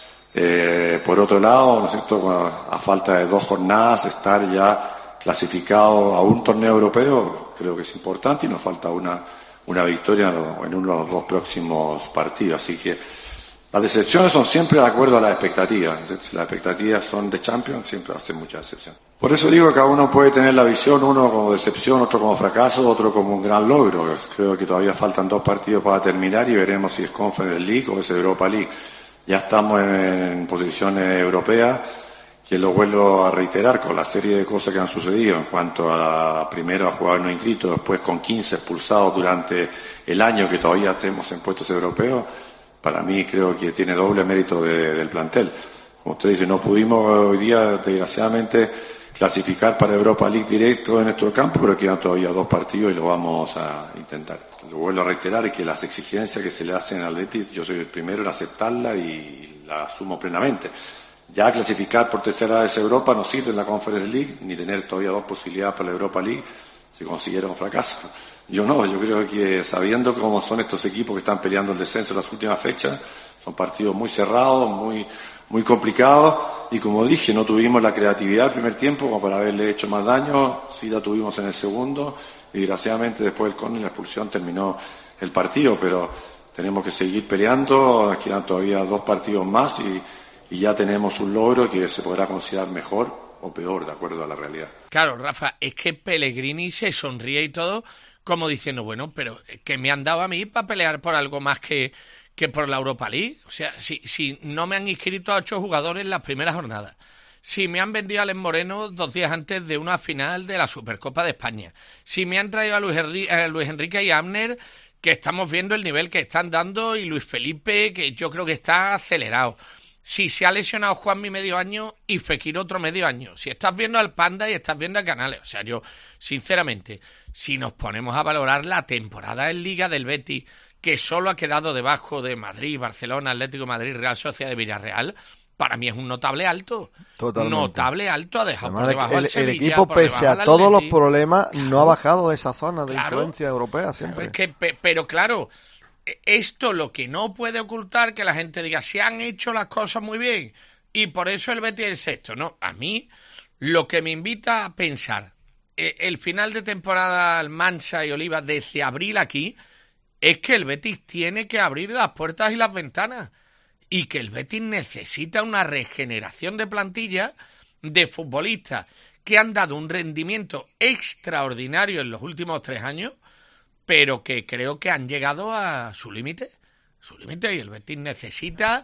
Por otro lado, ¿no es cierto?, a falta de 2 jornadas, estar ya clasificado a un torneo europeo, creo que es importante, y nos falta una victoria en uno de los 2 próximos partidos. Así que las decepciones son siempre de acuerdo a las expectativas. Si las expectativas son de Champions, siempre va a ser mucha decepción. Por eso digo que cada uno puede tener la visión, uno como decepción, otro como fracaso, otro como un gran logro. Creo que todavía faltan 2 partidos para terminar y veremos si es Conference League o es Europa League. Ya estamos en posiciones europeas, que lo vuelvo a reiterar con la serie de cosas que han sucedido en cuanto a, primero, a jugadores no inscritos, después con 15 expulsados durante el año que todavía estemos en puestos europeos. Para mí creo que tiene doble mérito del plantel. Como usted dice, no pudimos hoy día, desgraciadamente, clasificar para Europa League directo en nuestro campo, pero quedan todavía 2 partidos y lo vamos a intentar. Lo vuelvo a reiterar, que las exigencias que se le hacen al Betis, yo soy el primero en aceptarla y la asumo plenamente. Ya clasificar por tercera vez a Europa no sirve en la Conference League, ni tener todavía 2 posibilidades para la Europa League, si consiguiera un fracaso. Yo creo que sabiendo cómo son estos equipos que están peleando el descenso en las últimas fechas, son partidos muy cerrados, muy complicados, y como dije, no tuvimos la creatividad el primer tiempo como para haberle hecho más daño, sí la tuvimos en el segundo, y desgraciadamente después del córner y la expulsión terminó el partido, pero tenemos que seguir peleando, nos quedan todavía 2 partidos más y ya tenemos un logro que se podrá considerar mejor o peor, de acuerdo a la realidad. Claro, Rafa, es que Pellegrini se sonríe y todo, como diciendo, bueno, pero que me han dado a mí para pelear por algo más que por la Europa League. O sea, si no me han inscrito a 8 jugadores en las primeras jornadas, si me han vendido a Alex Moreno 2 días antes de una final de la Supercopa de España, si me han traído a Luis Enrique y a Abner, que estamos viendo el nivel que están dando, y Luis Felipe, que yo creo que está acelerado. Si se ha lesionado Juanmi medio año y Fekir otro medio año. Si estás viendo al Panda y estás viendo a Canales. O sea, yo, sinceramente, si nos ponemos a valorar la temporada en Liga del Betis, que solo ha quedado debajo de Madrid, Barcelona, Atlético de Madrid, Real Sociedad de Villarreal, para mí es un notable alto. Totalmente. Notable alto, ha dejado Además, por debajo al Sevilla. El equipo, pese a todos los problemas, no ha bajado de esa zona de influencia europea siempre. Es que, pero claro, esto lo que no puede ocultar, que la gente diga, se han hecho las cosas muy bien y por eso el Betis es el sexto. No, a mí lo que me invita a pensar el final de temporada Almansa y Oliva desde abril aquí es que el Betis tiene que abrir las puertas y las ventanas, y que el Betis necesita una regeneración de plantilla de futbolistas que han dado un rendimiento extraordinario en los últimos 3 años, pero que creo que han llegado a su límite, y el Betis necesita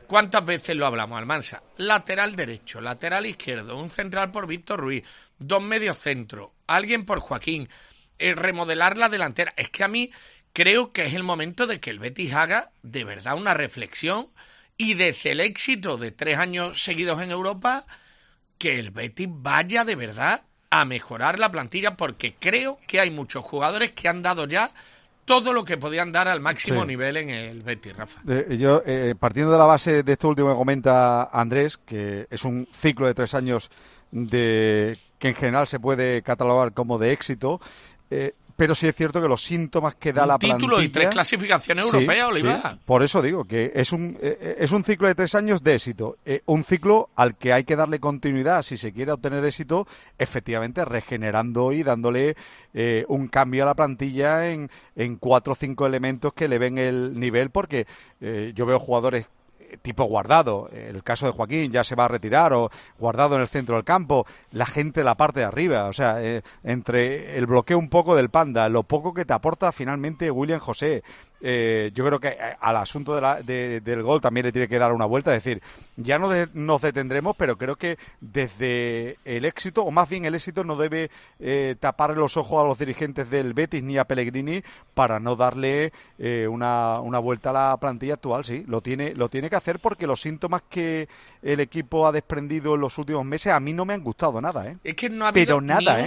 ¿Cuántas veces lo hablamos, Almansa? Lateral derecho, lateral izquierdo, un central por Víctor Ruiz, 2 mediocentros, alguien por Joaquín, remodelar la delantera. Es que a mí creo que es el momento de que el Betis haga de verdad una reflexión y desde el éxito de 3 años seguidos en Europa, que el Betis vaya de verdad a mejorar la plantilla, porque creo que hay muchos jugadores que han dado ya todo lo que podían dar al máximo nivel en el Betis, Rafa. Yo, partiendo de la base de esto último que comenta Andrés, que es un ciclo de 3 años que en general se puede catalogar como de éxito, pero sí es cierto que los síntomas que da la plantilla... Un título y 3 clasificaciones europeas, Oliva. Sí, por eso digo que es un ciclo de 3 años de éxito. Un ciclo al que hay que darle continuidad si se quiere obtener éxito, efectivamente regenerando y dándole un cambio a la plantilla en 4 o 5 elementos que le ven el nivel, porque yo veo jugadores tipo Guardado, el caso de Joaquín ya se va a retirar, o Guardado en el centro del campo, la gente de la parte de arriba, o sea, entre el bloqueo un poco del Panda, lo poco que te aporta finalmente William José, yo creo que al asunto del gol también le tiene que dar una vuelta, es decir, ya no nos detendremos, pero creo que desde el éxito, o más bien el éxito, no debe tapar los ojos a los dirigentes del Betis ni a Pellegrini para no darle una vuelta a la plantilla actual. Sí, lo tiene que hacer, porque los síntomas que el equipo ha desprendido en los últimos meses a mí no me han gustado nada, ¿eh? Es que no ha habido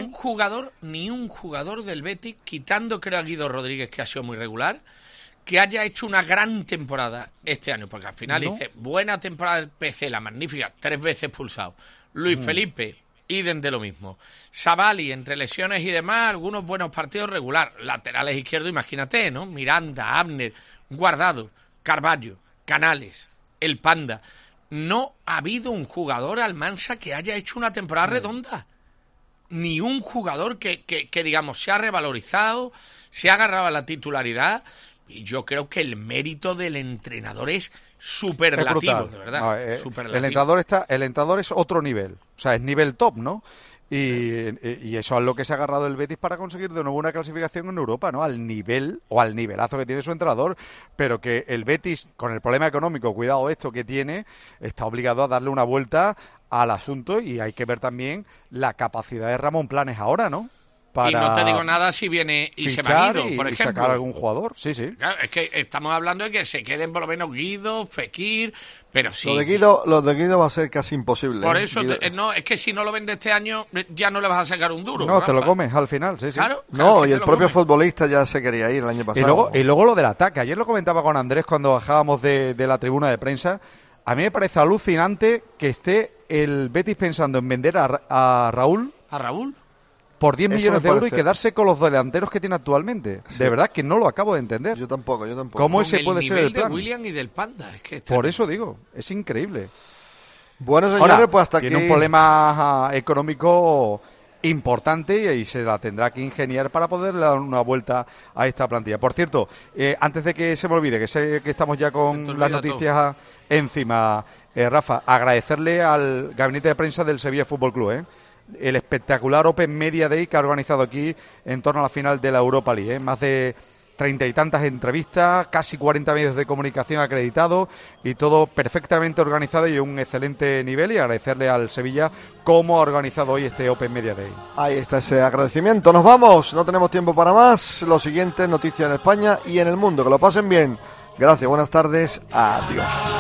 ni un jugador del Betis, quitando creo a Guido Rodríguez, que ha sido muy regular, que haya hecho una gran temporada este año, porque al final dice, buena temporada del PC, la magnífica, 3 veces expulsado. Luis Felipe, idem de lo mismo. Savali, entre lesiones y demás, algunos buenos partidos regular. Laterales izquierdos, imagínate, ¿no? Miranda, Abner, Guardado, Carballo, Canales, el Panda. No ha habido un jugador, Almansa, que haya hecho una temporada redonda. Ni un jugador que digamos, se ha revalorizado, se ha agarrado a la titularidad. Y yo creo que el mérito del entrenador es superlativo, de verdad. No, superlativo. El entrenador es otro nivel, o sea, es nivel top, ¿no? Y eso es lo que se ha agarrado el Betis para conseguir de nuevo una clasificación en Europa, ¿no? Al nivel o al nivelazo que tiene su entrenador, pero que el Betis, con el problema económico, cuidado esto que tiene, está obligado a darle una vuelta al asunto, y hay que ver también la capacidad de Ramón Planes ahora, ¿no? Y no te digo nada si viene y se va Guido, por ejemplo. Y sacar algún jugador, sí. Claro, es que estamos hablando de que se queden por lo menos Guido, Fekir, pero sí. Lo de Guido va a ser casi imposible. Por eso, no, es que si no lo vende este año, ya no le vas a sacar un duro. No, Rafa. te lo comes al final, sí. Claro, no, y el propio futbolista ya se quería ir el año pasado. Y luego lo del ataque. Ayer lo comentaba con Andrés cuando bajábamos de la tribuna de prensa. A mí me parece alucinante que esté el Betis pensando en vender a Raúl. ¿A Raúl? Por 10 millones de euros y quedarse con los delanteros que tiene actualmente. Sí. De verdad que no lo acabo de entender. Yo tampoco. ¿Cómo ese puede ser el plan? De William y del Panda. Es que por eso digo, es increíble. Bueno, señores, ahora, pues hasta aquí. Tiene un problema económico importante y se la tendrá que ingeniar para poder dar una vuelta a esta plantilla. Por cierto, antes de que se me olvide, que sé que estamos ya con las noticias encima, Rafa, agradecerle al gabinete de prensa del Sevilla Fútbol Club, el espectacular Open Media Day que ha organizado aquí en torno a la final de la Europa League, más de 30 y tantas entrevistas, casi 40 medios de comunicación acreditados y todo perfectamente organizado y a un excelente nivel, y agradecerle al Sevilla cómo ha organizado hoy este Open Media Day. Ahí está ese agradecimiento. Nos vamos, no tenemos tiempo para más. Lo siguiente, noticias en España y en el mundo. Que lo pasen bien. Gracias, buenas tardes, adiós.